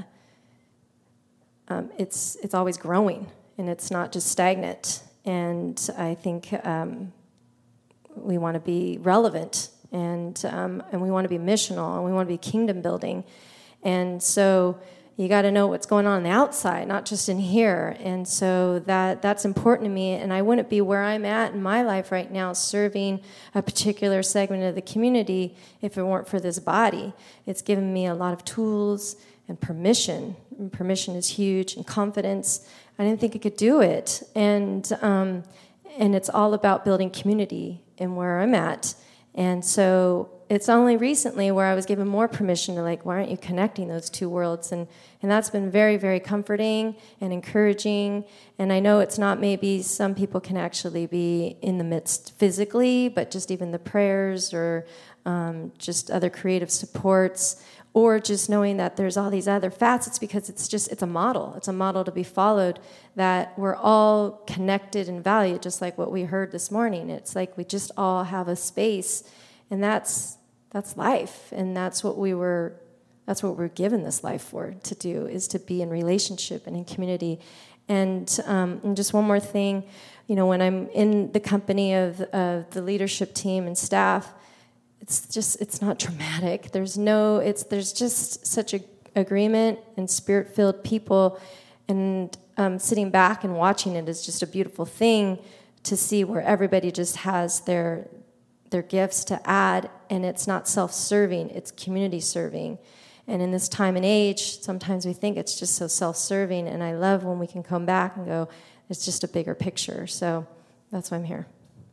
it's always growing, and it's not just stagnant. And I think we want to be relevant, and we want to be missional, and we want to be kingdom building. And so you got to know what's going on the outside, not just in here. And so that's important to me. And I wouldn't be where I'm at in my life right now serving a particular segment of the community if it weren't for this body. It's given me a lot of tools and permission. And permission is huge, and confidence. I didn't think I could do it. And it's all about building community in where I'm at. And so it's only recently where I was given more permission to why aren't you connecting those two worlds? And that's been very, very comforting and encouraging. And I know it's not maybe some people can actually be in the midst physically, but just even the prayers or just other creative supports, or just knowing that there's all these other facets, because it's a model. It's a model to be followed, that we're all connected and valued, just like what we heard this morning. It's like we just all have a space, and that's life, and that's what we're given this life for, to do, is to be in relationship and in community. And just one more thing, when I'm in the company of the leadership team and staff, it's not dramatic. There's just such a agreement and spirit-filled people, and sitting back and watching it is just a beautiful thing to see, where everybody just has their gifts to add, and it's not self-serving, it's community serving. And in this time and age, sometimes we think it's just so self-serving, and I love when we can come back and go, it's just a bigger picture. So that's why I'm here.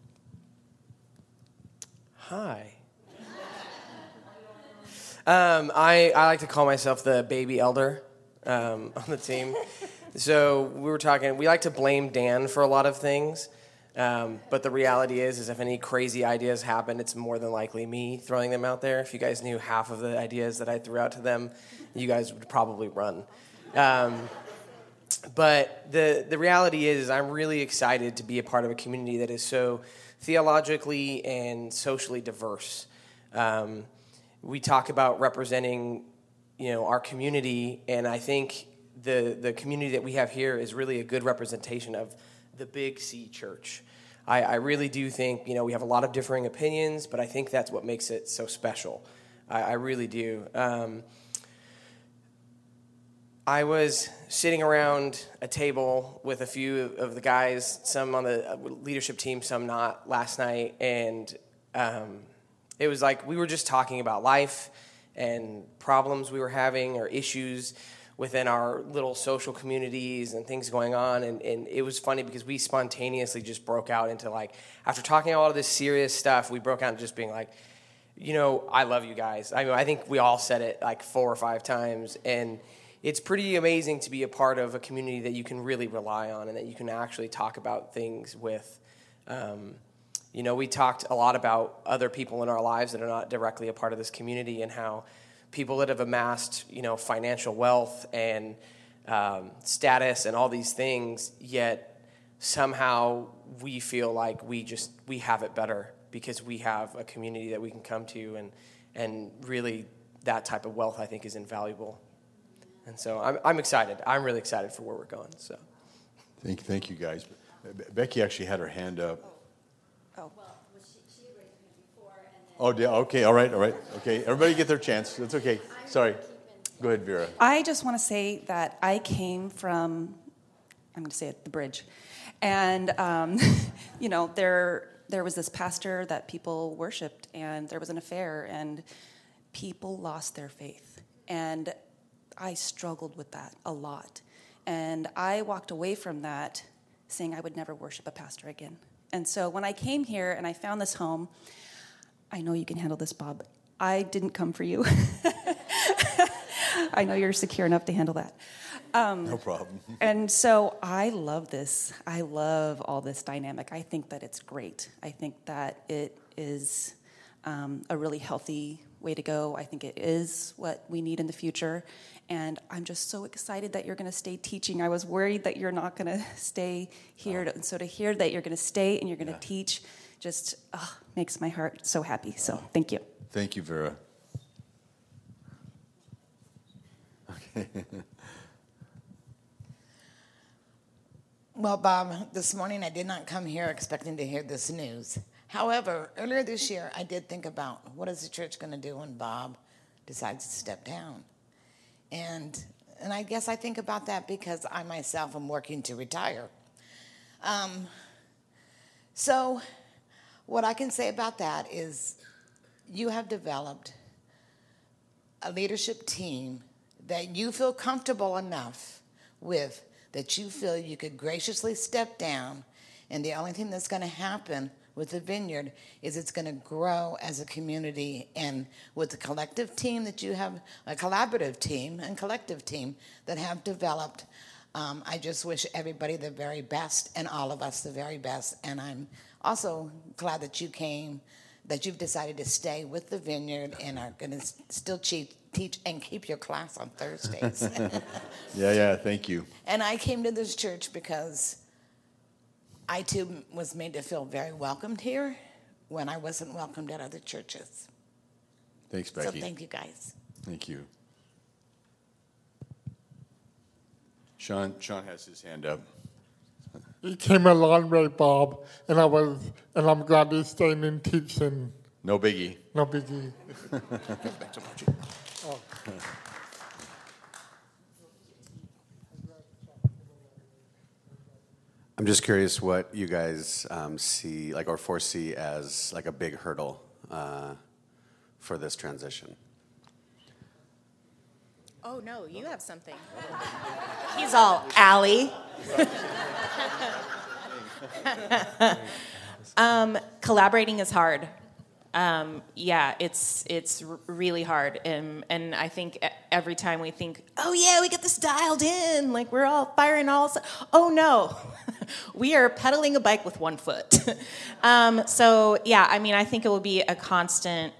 Hi. I like to call myself the baby elder on the team. So we were talking, we like to blame Dan for a lot of things, but the reality is if any crazy ideas happen, it's more than likely me throwing them out there. If you guys knew half of the ideas that I threw out to them, you guys would probably run. But the reality is I'm really excited to be a part of a community that is so theologically and socially diverse. We talk about representing, our community, and I think the community that we have here is really a good representation of the Big C Church. I really do think, we have a lot of differing opinions, but I think that's what makes it so special. I really do. I was sitting around a table with a few of the guys, some on the leadership team, some not, last night, and it was like we were just talking about life and problems we were having or issues within our little social communities and things going on. And it was funny because we spontaneously just broke out into after talking all of this serious stuff, we broke out into just being like, I love you guys. I mean, I think we all said it 4 or 5 times. And it's pretty amazing to be a part of a community that you can really rely on and that you can actually talk about things with. You know, we talked a lot about other people in our lives that are not directly a part of this community, and how people that have amassed, you know, financial wealth and status and all these things, yet somehow we feel like we have it better because we have a community that we can come to, and really that type of wealth I think is invaluable. And so I'm excited. I'm really excited for where we're going. So, Thank you guys. Becky actually had her hand up. Oh. Oh, yeah, okay, all right. Okay, everybody get their chance. That's okay. Sorry. Go ahead, Vera. I just want to say that I came from, I'm going to say it, the Bridge. And, you know, there was this pastor that people worshipped, and there was an affair, and people lost their faith. And I struggled with that a lot. And I walked away from that saying I would never worship a pastor again. And so when I came here and I found this home, I know you can handle this, Bob. I didn't come for you. I know you're secure enough to handle that. No problem. And so I love this. I love all this dynamic. I think that it's great. I think that it is a really healthy way to go. I think it is what we need in the future. And I'm just so excited that you're going to stay teaching. I was worried that you're not going to stay here. And so to hear that you're going to stay and you're going to teach just makes my heart so happy. So thank you. Thank you, Vera. Okay. Well, Bob, this morning I did not come here expecting to hear this news. However, earlier this year, I did think about what is the church going to do when Bob decides to step down. And I guess I think about that because I myself am working to retire. So what I can say about that is you have developed a leadership team that you feel comfortable enough with that you feel you could graciously step down, and the only thing that's going to happen with the Vineyard is it's going to grow as a community, and with the collective team that you have, a collaborative team and collective team that have developed, I just wish everybody the very best and all of us the very best. And I'm also glad that you came, that you've decided to stay with the Vineyard and are going to still teach and keep your class on Thursdays. Yeah, thank you. And I came to this church because I too was made to feel very welcomed here when I wasn't welcomed at other churches. Thanks, Becky. So thank you, guys. Thank you. Sean has his hand up. You came a long way, Bob, and I'm glad you're staying in teaching. No biggie. No biggie. Oh. I'm just curious what you guys see, or foresee as a big hurdle for this transition. Oh no, you have something. He's all Allie. Collaborating is hard. It's really hard, and I think every time we think, oh yeah, we got this dialed in, we're all firing all. Oh no, we are pedaling a bike with one foot. So yeah, I think it will be a constant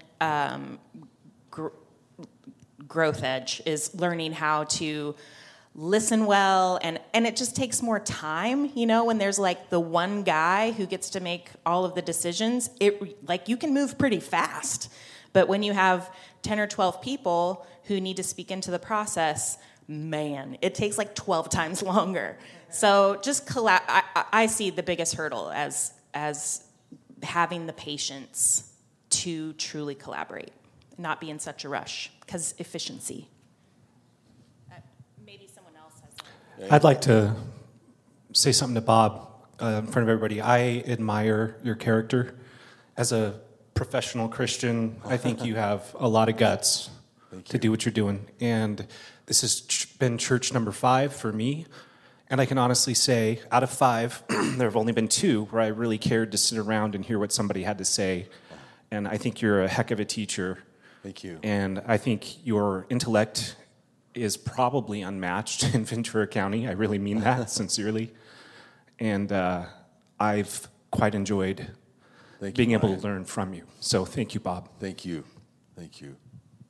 growth edge, is learning how to listen well, and it just takes more time, when there's the one guy who gets to make all of the decisions. You can move pretty fast, but when you have 10 or 12 people who need to speak into the process, man, it takes 12 times longer. So just I see the biggest hurdle as having the patience to truly collaborate, not be in such a rush, because efficiency. I'd like to say something to Bob in front of everybody. I admire your character. As a professional Christian, I think you have a lot of guts to do what you're doing. And this has been church number 5 for me. And I can honestly say, out of 5, there have only been 2 where I really cared to sit around and hear what somebody had to say. And I think you're a heck of a teacher. Thank you. And I think your intellect is probably unmatched in Ventura County. I really mean that sincerely. And I've quite enjoyed being able to Brian. learn from you. So thank you, Bob. Thank you. Thank you.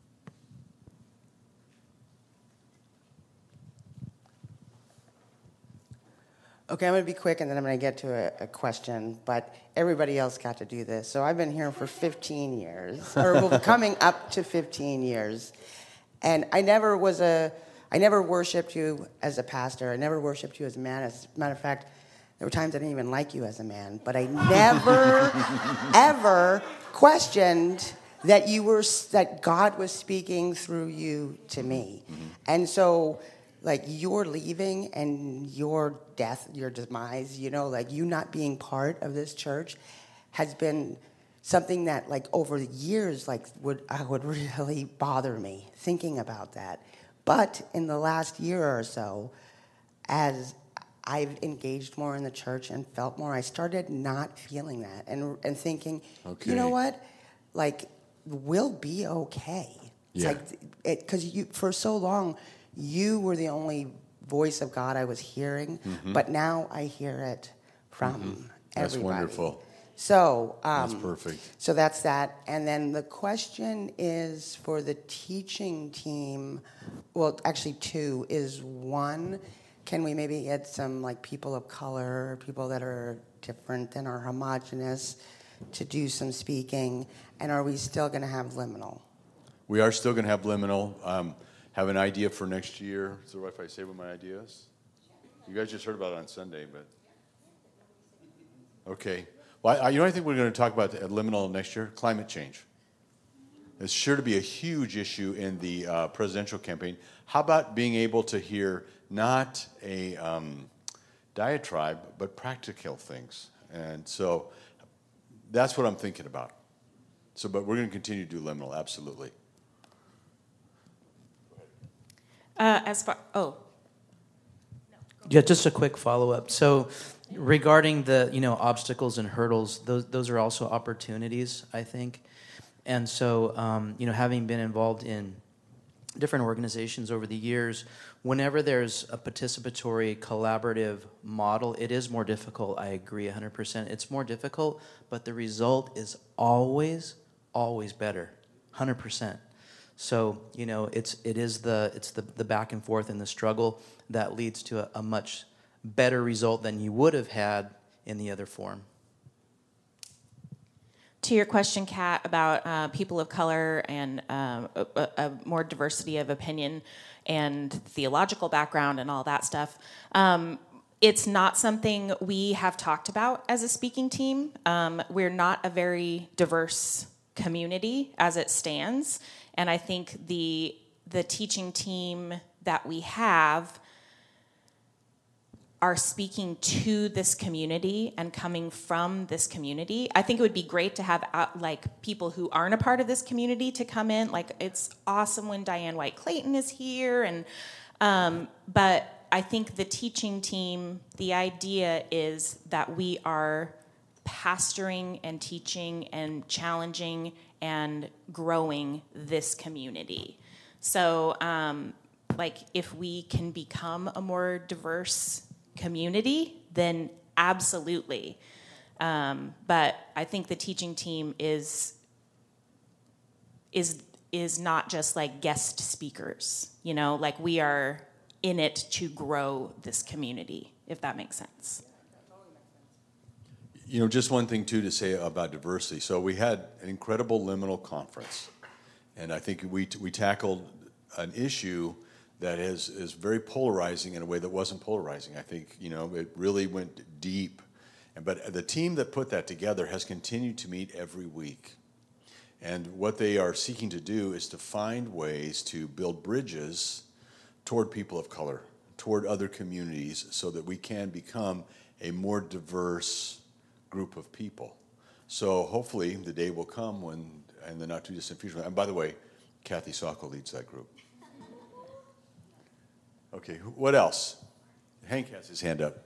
Okay, I'm going to be quick and then I'm going to get to a question, but everybody else got to do this. So I've been here for 15 years, or well, coming up to 15 years, and I never worshipped you as a pastor. I never worshipped you as a man. As a matter of fact, there were times I didn't even like you as a man, but I never, ever questioned that God was speaking through you to me. Mm-hmm. And so, like, your leaving and your death, your demise, like you not being part of this church has been something that, like, over the years, like, would really bother me thinking about that. But in the last year or so, as I've engaged more in the church and felt more, I started not feeling that and thinking, you know what? Like, we'll be okay. It's like, because for so long, you were the only voice of God I was hearing, but now I hear it from That's everybody. wonderful. So That's perfect. So that's that. And then the question is for the teaching team. Well, actually, two is one. Can we maybe get some like people of color, people that are different than are homogenous, to do some speaking? And are we still going to have liminal? We are still going to have liminal. Have an idea for next year. Is it right if I say what my idea is? You guys just heard about it on Sunday, but okay. Well, I think we're going to talk about at liminal next year? Climate change. It's sure to be a huge issue in the presidential campaign. How about being able to hear not a diatribe, but practical things? And so that's what I'm thinking about. So, but we're going to continue to do liminal, absolutely. Yeah, just a quick follow-up. So regarding the, obstacles and hurdles, those are also opportunities, I think. And so, having been involved in different organizations over the years, whenever there's a participatory, collaborative model, it is more difficult. I agree 100%. It's more difficult, but the result is always better, 100%. So, it is the back and forth and the struggle that leads to a much better result than you would have had in the other form. To your question, Kat, about people of color and a more diversity of opinion and theological background and all that stuff, it's not something we have talked about as a speaking team. We're not a very diverse community as it stands, and I think the teaching team that we have are speaking to this community and coming from this community. I think it would be great to have people who aren't a part of this community to come in. Like, it's awesome when Diane White Clayton is here, and but I think the teaching team, the idea is that we are pastoring and teaching and challenging and growing this community. So, if we can become a more diverse community, then absolutely. But I think the teaching team is not just like guest speakers, we are in it to grow this community, if that makes sense. Just one thing too to say about diversity. So we had an incredible liminal conference, and I think we tackled an issue that is very polarizing in a way that wasn't polarizing. I think, it really went deep. But the team that put that together has continued to meet every week. And what they are seeking to do is to find ways to build bridges toward people of color, toward other communities, so that we can become a more diverse group of people. So hopefully the day will come when, in the not too distant future, and by the way, Kathy Sacco leads that group. Okay, what else? Hank has his hand up.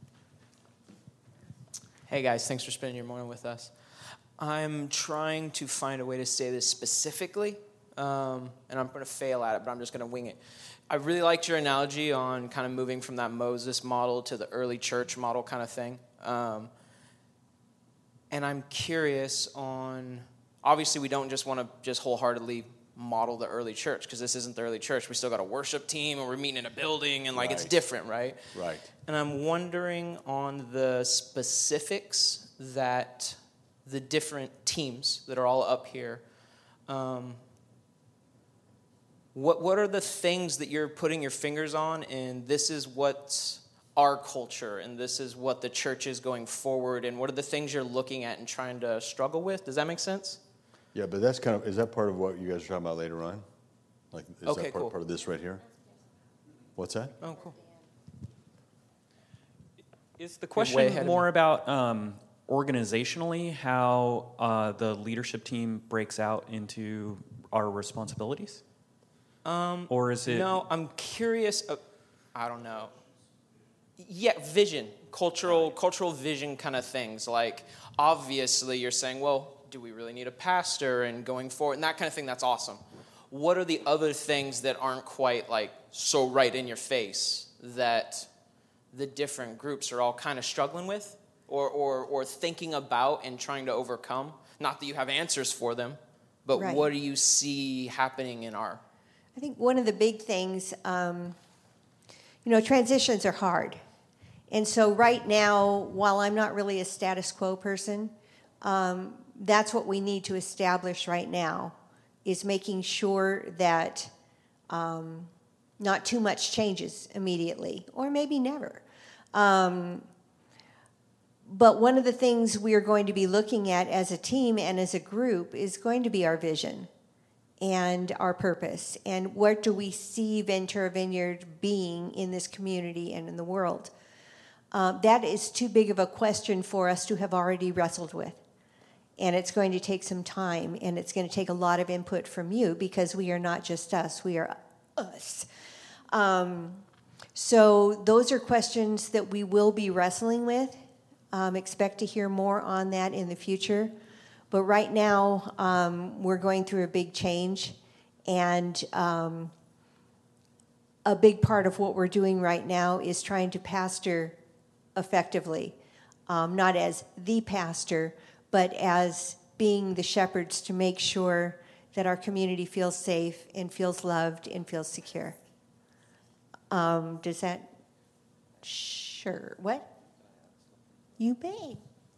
Hey guys, thanks for spending your morning with us. I'm trying to find a way to say this specifically, and I'm going to fail at it, but I'm just going to wing it. I really liked your analogy on kind of moving from that Moses model to the early church model kind of thing. And I'm curious on, obviously we don't just want to just wholeheartedly model the early church, because this isn't the early church. We still got a worship team and we're meeting in a building and like it's different, right? Right. And I'm wondering on the specifics that the different teams that are all up here, what are the things that you're putting your fingers on, and this is what's our culture, and this is what the church is going forward, and what are the things you're looking at and trying to struggle with? Does that make sense? Yeah, but that's kind of, is that part of what you guys are talking about later on? Like, is Okay, that part, cool. part of this right here? What's that? Oh, cool. Is the way question ahead of more me. about organizationally how the leadership team breaks out into our responsibilities? Or is it... No, I'm curious. I don't know. Yeah, vision, cultural vision kind of things. Like, obviously, you're saying, well, do we really need a pastor and going forward and that kind of thing? That's awesome. What are the other things that aren't quite like so right in your face that the different groups are all kind of struggling with or thinking about and trying to overcome? Not that you have answers for them, but Right. what do you see happening in our... I think one of the big things, transitions are hard. And so right now, while I'm not really a status quo person, that's what we need to establish right now, is making sure that not too much changes immediately, or maybe never. But one of the things we are going to be looking at as a team and as a group is going to be our vision and our purpose, and what do we see Ventura Vineyard being in this community and in the world. That is too big of a question for us to have already wrestled with. And it's going to take some time, and it's going to take a lot of input from you, because we are not just us, we are us. So those are questions that we will be wrestling with. Expect to hear more on that in the future. But right now, we're going through a big change, and a big part of what we're doing right now is trying to pastor effectively, not as the pastor, but as being the shepherds to make sure that our community feels safe and feels loved and feels secure. Does that? Sure. What? You may.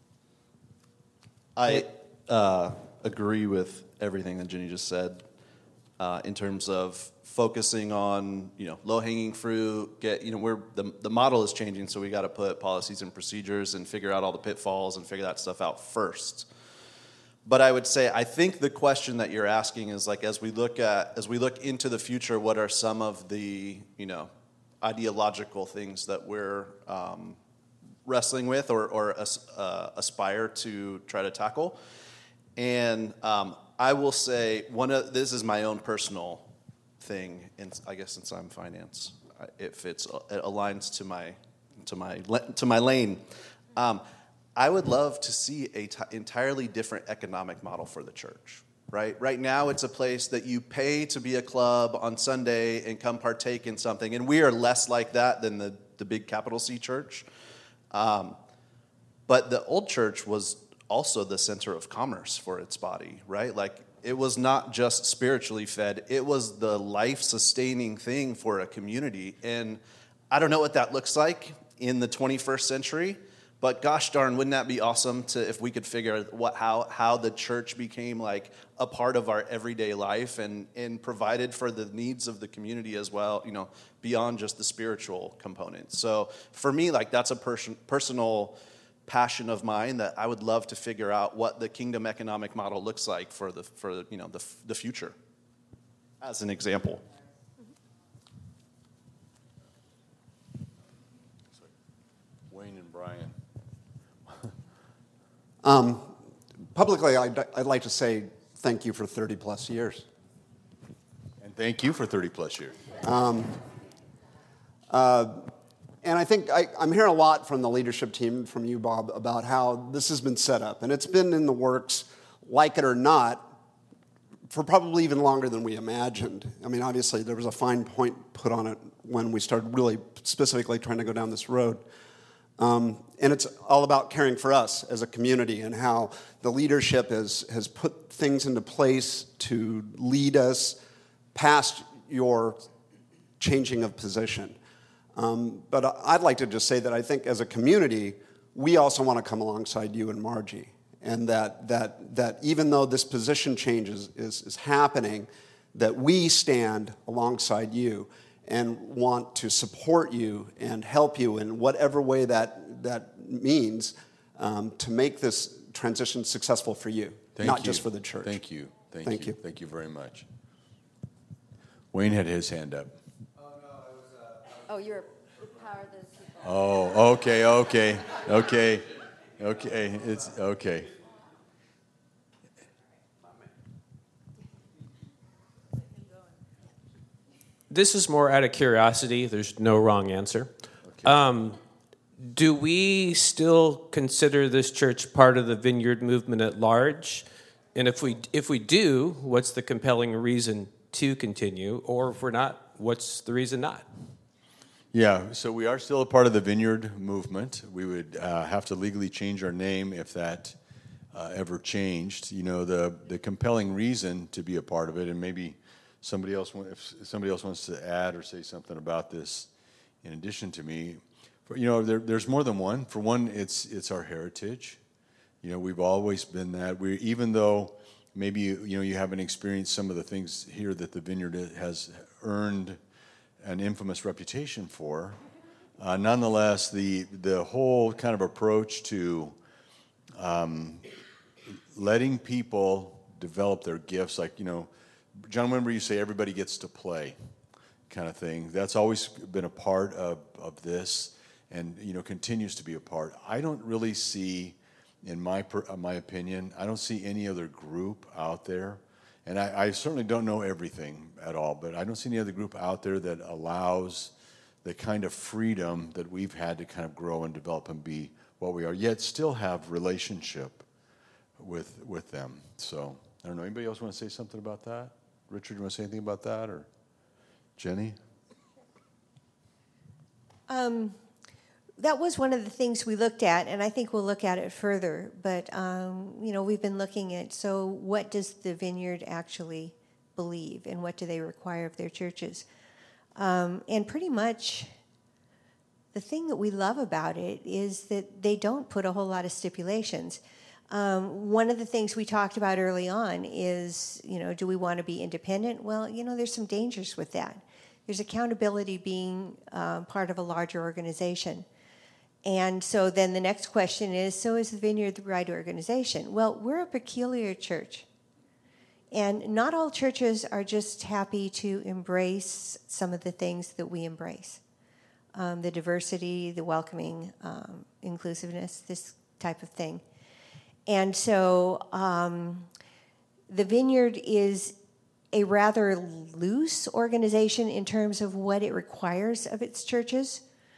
I agree with everything that Jenny just said in terms of focusing on low-hanging fruit. The model is changing, so we got to put policies and procedures and figure out all the pitfalls and figure that stuff out first. But I would say, I think the question that you're asking is like, as we look into the future, what are some of the ideological things that we're wrestling with or aspire to try to tackle? And I will say this is my own personal thing, and I guess since I'm finance, it aligns to my lane. I would love to see an entirely different economic model for the church. Right now, it's a place that you pay to be a club on Sunday and come partake in something, and we are less like that than the big capital C church. But the old church was also the center of commerce for its body, right? Like, it was not just spiritually fed, it was the life-sustaining thing for a community. And I don't know what that looks like in the 21st century, but gosh darn, wouldn't that be awesome if we could figure out how the church became like a part of our everyday life and provided for the needs of the community as well, beyond just the spiritual component. So for me, like, that's a personal passion of mine that I would love to figure out what the kingdom economic model looks like for the future, as an example. Wayne and Brian. Publicly, I'd like to say thank you for 30 plus years. And thank you for 30 plus years. And I think I'm hearing a lot from the leadership team, from you, Bob, about how this has been set up. And it's been in the works, like it or not, for probably even longer than we imagined. I mean, obviously, there was a fine point put on it when we started really specifically trying to go down this road. And it's all about caring for us as a community and how the leadership has put things into place to lead us past your changing of position. But I'd like to just say that I think as a community, we also want to come alongside you and Margie. And that even though this position change is happening, that we stand alongside you and want to support you and help you in whatever way that means to make this transition successful for you, not just for the church. Thank you. Thank you. Thank you very much. Wayne had his hand up. Oh, you're power of the people. Oh, okay. It's okay. This is more out of curiosity. There's no wrong answer. Okay. Do we still consider this church part of the Vineyard movement at large? And if we do, what's the compelling reason to continue? Or if we're not, what's the reason not? Yeah, so we are still a part of the Vineyard movement. We would have to legally change our name if that ever changed. You know, the compelling reason to be a part of it, and maybe if somebody else wants to add or say something about this in addition to me. You know, there's more than one. For one, it's our heritage. You know, we've always been that. Even though maybe you haven't experienced some of the things here that the Vineyard has earned an infamous reputation for, nonetheless, the whole kind of approach to letting people develop their gifts, like, you know, John, remember you say everybody gets to play kind of thing. That's always been a part of this, and, you know, continues to be a part. I don't really see, in my opinion, I don't see any other group out there, and I certainly don't know everything at all, but I don't see any other group out there that allows the kind of freedom that we've had to kind of grow and develop and be what we are, yet still have relationship with them. So, I don't know, anybody else want to say something about that? Richard, you want to say anything about that, or Jenny? That was one of the things we looked at, and I think we'll look at it further. But, you know, we've been looking at, so what does the Vineyard actually believe, and what do they require of their churches? And pretty much the thing that we love about it is that they don't put a whole lot of stipulations. One of the things we talked about early on is, you know, do we want to be independent? Well, you know, there's some dangers with that. There's accountability being part of a larger organization. And so then the next question is, so is the Vineyard the right organization? Well, we're a peculiar church. And not all churches are just happy to embrace some of the things that we embrace. The diversity, the welcoming, inclusiveness, this type of thing. And so the Vineyard is a rather loose organization in terms of what it requires of its churches.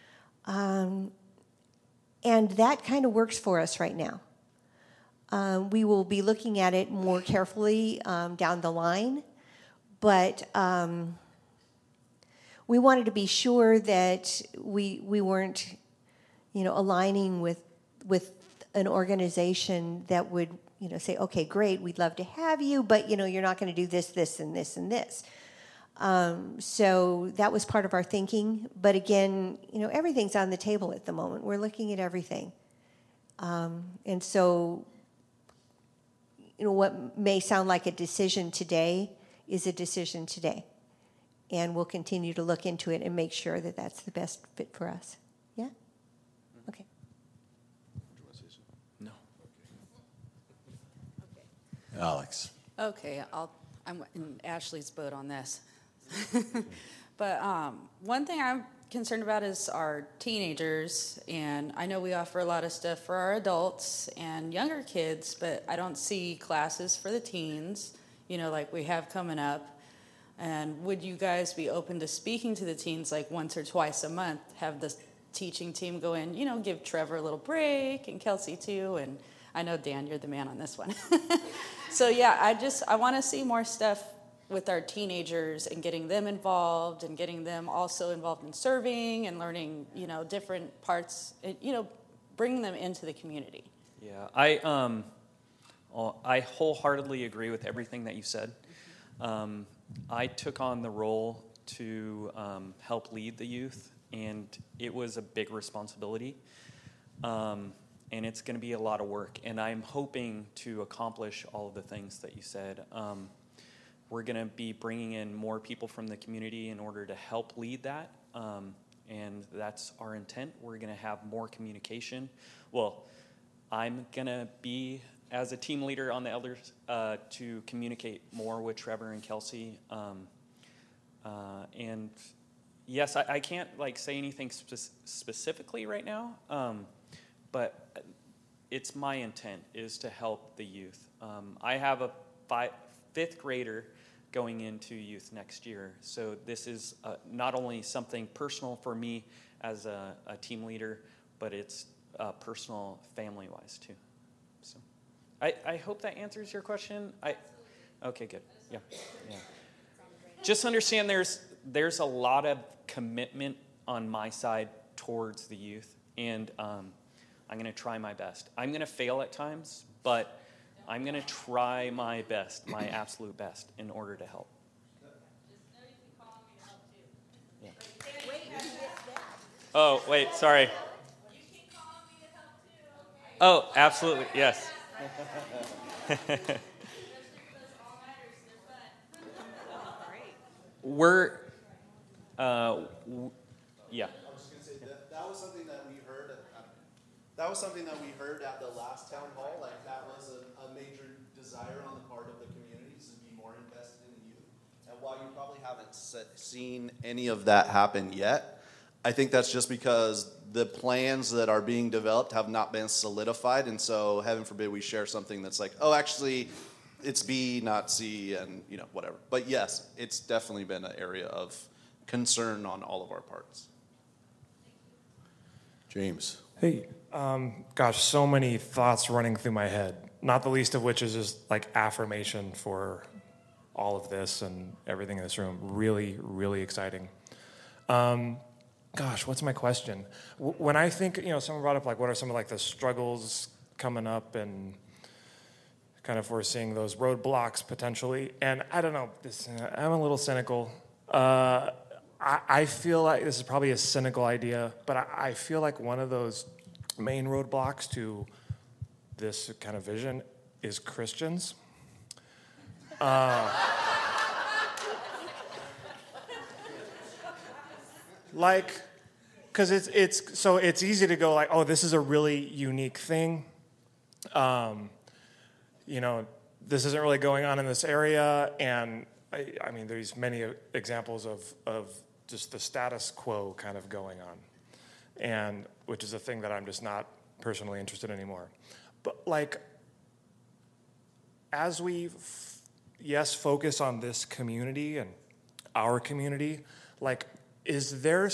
And that kind of works for us right now. We will be looking at it more carefully down the line, but we wanted to be sure that we weren't, you know, aligning with an organization that would, you know, say, okay, great, we'd love to have you, but, you know, you're not going to do this, this, and this, and this. So that was part of our thinking. But again, you know, everything's on the table at the moment. We're looking at everything. And so, you know, what may sound like a decision today is a decision today. And we'll continue to look into it and make sure that that's the best fit for us. Yeah? Okay. No. Alex. Okay, I'm in Ashley's boat on this. But one thing I'm concerned about is our teenagers, and I know we offer a lot of stuff for our adults and younger kids, but I don't see classes for the teens, you know, like we have coming up. And would you guys be open to speaking to the teens like once or twice a month, have the teaching team go in, you know, give Trevor a little break and Kelsey too, and I know, Dan, you're the man on this one. So, yeah, I want to see more stuff with our teenagers and getting them involved and getting them also involved in serving and learning, different parts, bringing them into the community. Yeah, I wholeheartedly agree with everything that you said. I took on the role to help lead the youth, and it was a big responsibility. And it's going to be a lot of work, and I'm hoping to accomplish all of the things that you said. We're going to be bringing in more people from the community in order to help lead that, and that's our intent. We're going to have more communication. Well, I'm going to be, as a team leader on the elders, to communicate more with Trevor and Kelsey. And yes, I can't say anything specifically right now, but it's my intent is to help the youth. I have a fifth grader going into youth next year, so this is not only something personal for me as a team leader, but it's personal family-wise too. So I hope that answers your question. Okay, good. Yeah. Just understand there's a lot of commitment on my side towards the youth, and I'm going to try my best. I'm going to fail at times, but I'm going to try my best, my absolute best, in order to help. Yeah. Oh, wait, sorry. Oh, absolutely, yes. We're, yeah. I was just going to say that was something that we heard. That was something that we heard at the last town hall. That was a major desire on the part of the communities to be more invested in the youth. And while you probably haven't seen any of that happen yet, I think that's just because the plans that are being developed have not been solidified. And so, heaven forbid, we share something that's like, oh, actually, it's B, not C, and whatever. But yes, it's definitely been an area of concern on all of our parts. James. Hey, gosh, so many thoughts running through my head, not the least of which is just affirmation for all of this and everything in this room. Really, really exciting. Gosh, what's my question? When I think, someone brought up what are some of the struggles coming up, and kind of we're seeing those roadblocks potentially. And I don't know, I'm a little cynical. I feel like this is probably a cynical idea, but I feel like one of those main roadblocks to this kind of vision is Christians. Because it's easy to go oh, this is a really unique thing. This isn't really going on in this area, and I mean, there's many examples of just the status quo kind of going on, and which is a thing that I'm just not personally interested in anymore. But as we focus on this community and our community, is there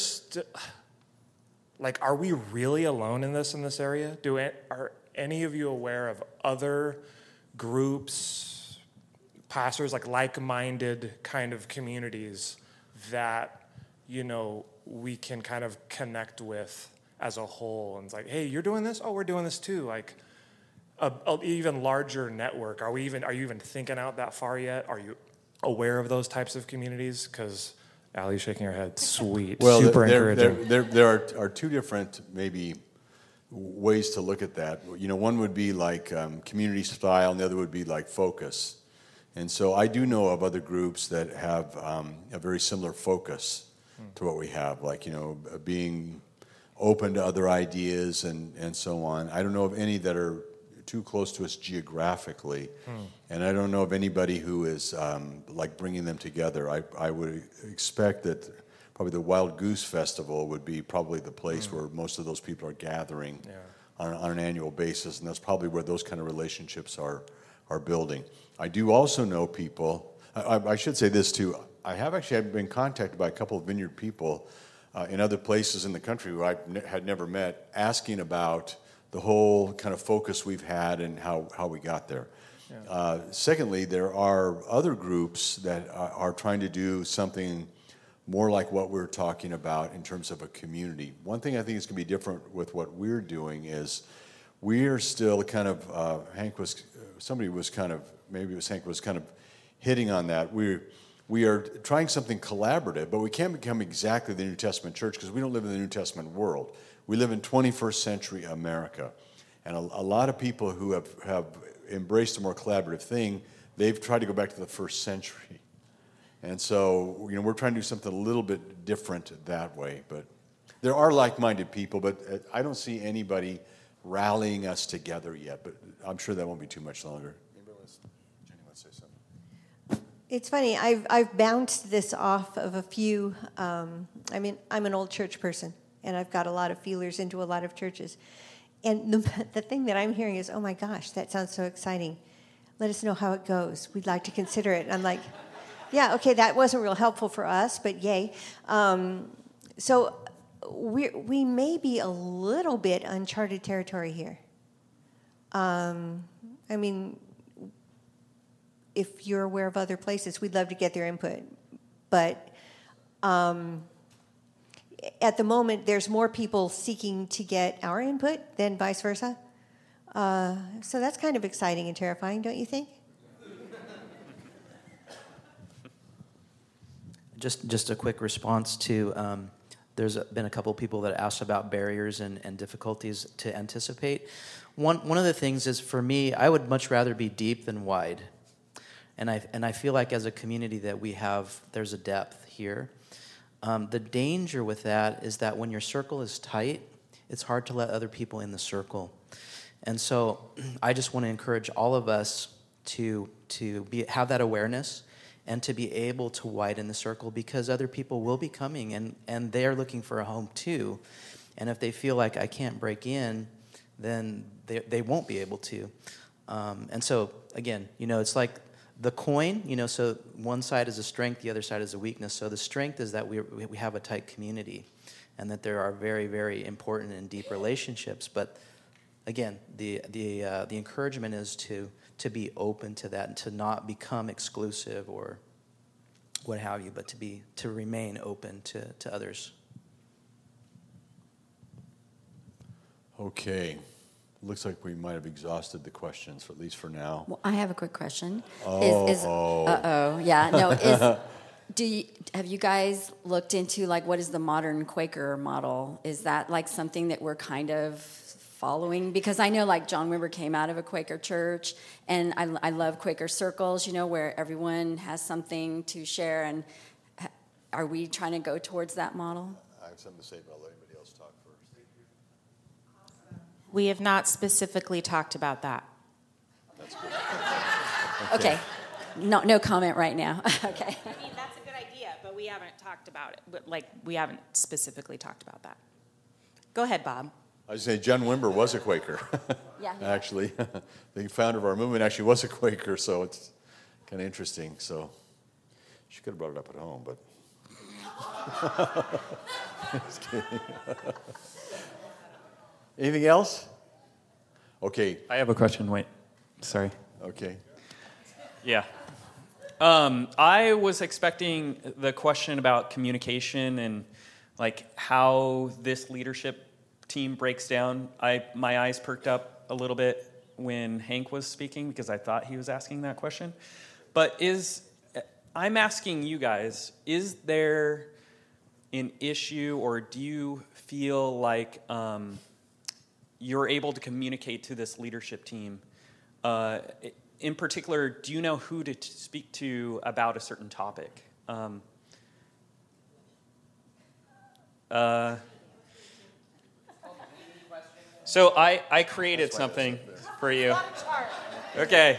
are we really alone in this area? Are any of you aware of other groups, pastors, like-minded kind of communities that we can kind of connect with as a whole? And it's hey, you're doing this? Oh, we're doing this too. A even larger network. Are you even thinking out that far yet? Are you aware of those types of communities? Because Allie's shaking her head. Sweet. Well, super encouraging. There are two different maybe ways to look at that. One would be community style, and the other would be focus. And so I do know of other groups that have a very similar focus to what we have, being open to other ideas and so on. I don't know of any that are too close to us geographically, and I don't know of anybody who is bringing them together. I would expect that probably the Wild Goose Festival would be probably the place where most of those people are gathering on an annual basis, and that's probably where those kind of relationships are building. I do also know people, I should say this too, I have actually been contacted by a couple of Vineyard people in other places in the country who I had never met, asking about the whole kind of focus we've had and how we got there. Secondly, there are other groups that are trying to do something more like what we're talking about in terms of a community. One thing I think is going to be different with what we're doing is we are still kind of, Hank was kind of hitting on that. We are trying something collaborative, but we can't become exactly the New Testament church because we don't live in the New Testament world. We live in 21st century America. And a lot of people who have embraced a more collaborative thing, they've tried to go back to the first century. And so, we're trying to do something a little bit different that way. But there are like-minded people, but I don't see anybody rallying us together yet. But I'm sure that won't be too much longer. Jenny wants to say something. It's funny. I've bounced this off of a few. I'm an old church person, and I've got a lot of feelers into a lot of churches. And the thing that I'm hearing is, oh my gosh, that sounds so exciting. Let us know how it goes. We'd like to consider it. And I'm like, yeah, okay, that wasn't real helpful for us, but yay. So we may be a little bit uncharted territory here. If you're aware of other places, we'd love to get their input. But at the moment, there's more people seeking to get our input than vice versa. So that's kind of exciting and terrifying, don't you think? Just a quick response to, there's been a couple people that asked about barriers and difficulties to anticipate. One of the things is, for me, I would much rather be deep than wide. And I feel like as a community that there's a depth here. The danger with that is that when your circle is tight, it's hard to let other people in the circle. And so I just want to encourage all of us to have that awareness and to be able to widen the circle, because other people will be coming and they're looking for a home too. And if they feel like I can't break in, then they won't be able to. And so, again, it's like the coin, so one side is a strength, the other side is a weakness. So the strength is that we have a tight community and that there are very, very important and deep relationships. But again, the encouragement is to be open to that and to not become exclusive or what have you, but to remain open to others. Okay. Looks like we might have exhausted the questions, at least for now. Well, I have a quick question. Yeah, no. Have you guys looked into what is the modern Quaker model? Is that something that we're kind of following? Because I know John Wimber came out of a Quaker church, and I love Quaker circles, where everyone has something to share. And are we trying to go towards that model? I have something to say, but I'll let anybody else talk first. We have not specifically talked about that. That's good. Okay. No comment right now. Okay. That's a good idea, but we haven't talked about it. But we haven't specifically talked about that. Go ahead, Bob. I was saying John Wimber was a Quaker. Yeah. Actually, the founder of our movement actually was a Quaker, so it's kind of interesting. So she could have brought it up at home, but just kidding. Anything else? Okay. I have a question. Wait. Sorry. Okay. Yeah. I was expecting the question about communication and how this leadership team breaks down. My eyes perked up a little bit when Hank was speaking because I thought he was asking that question. But I'm asking you guys, is there an issue, or do you feel like you're able to communicate to this leadership team? In particular, do you know who to speak to about a certain topic? So I created something for you. Okay.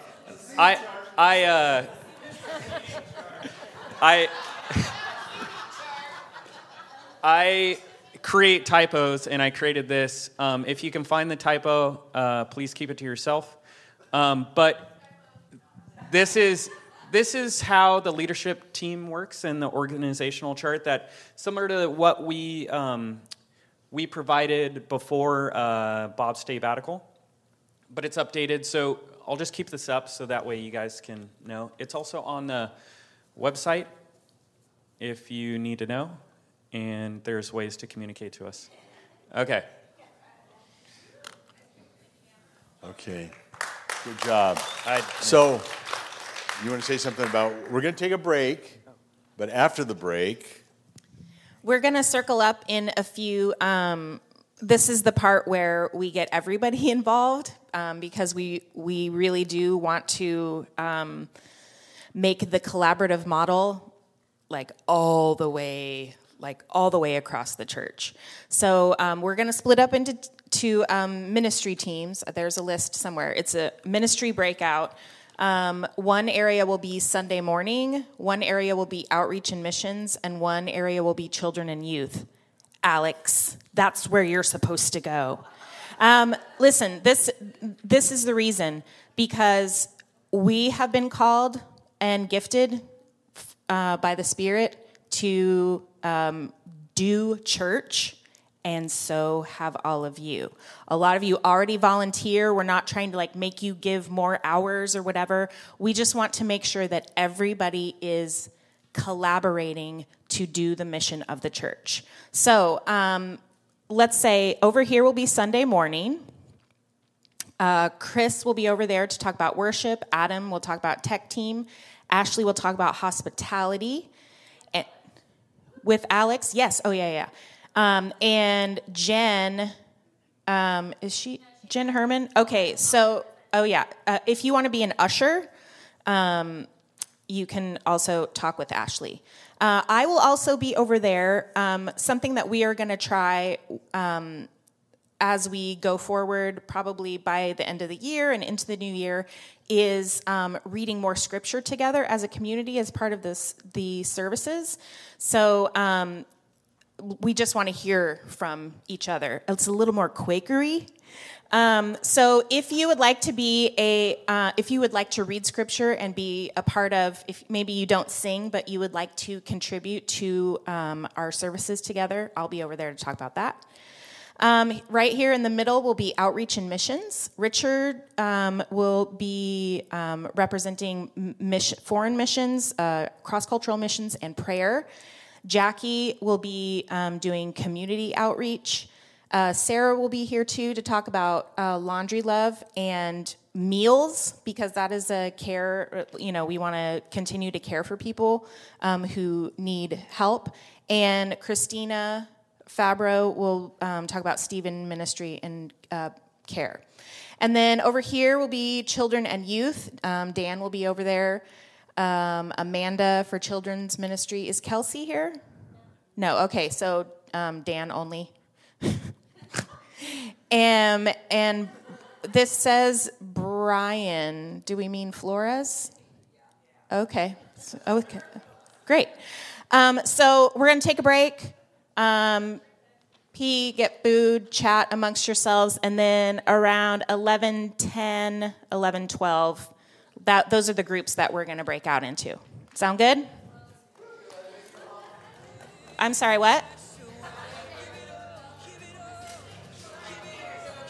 I create typos, and I created this. If you can find the typo, please keep it to yourself. But this is how the leadership team works in the organizational chart. That similar to what we provided before Bob's sabbatical, but it's updated. So I'll just keep this up so that way you guys can know. It's also on the website if you need to know, and there's ways to communicate to us. Okay. Okay. Good job. So, you want to say something about, we're going to take a break, but after the break, We're going to circle up in a few. This is the part where we get everybody involved because we really do want to make the collaborative model all the way across the church. So we're going to split up into two ministry teams. There's a list somewhere. It's a ministry breakout. One area will be Sunday morning, one area will be outreach and missions, and one area will be children and youth. Alex, that's where you're supposed to go. Listen, this is the reason, because we have been called and gifted by the Spirit to do church, and so have all of you. A lot of you already volunteer. We're not trying to make you give more hours or whatever. We just want to make sure that everybody is collaborating to do the mission of the church. So let's say over here will be Sunday morning. Chris will be over there to talk about worship. Adam will talk about tech team. Ashley will talk about hospitality. And with Alex, yes. Oh, yeah. And Jen, is she Jen Herman? Okay, so, if you want to be an usher, you can also talk with Ashley. I will also be over there. Something that we are going to try as we go forward, probably by the end of the year and into the new year, is reading more scripture together as a community as part of the services. So we just want to hear from each other. It's a little more Quakery. So if you would like to if you would like to read scripture and be a part of, if maybe you don't sing, but you would like to contribute to our services together, I'll be over there to talk about that. Right here in the middle will be outreach and missions. Richard will be representing foreign missions, cross-cultural missions, and prayer. Jackie will be doing community outreach. Sarah will be here too to talk about laundry love and meals, because that is a care, we want to continue to care for people who need help. And Christina Fabro will talk about Stephen ministry and care. And then over here will be children and youth. Dan will be over there. Amanda for children's ministry. Is Kelsey here? No. Okay, so Dan only. And this says Brian. Do we mean Flores? Okay. Okay. Great. So we're going to take a break. Pee, get food, chat amongst yourselves, and then around 11:10, 11:12, those are the groups that we're going to break out into. Sound good? I'm sorry, what?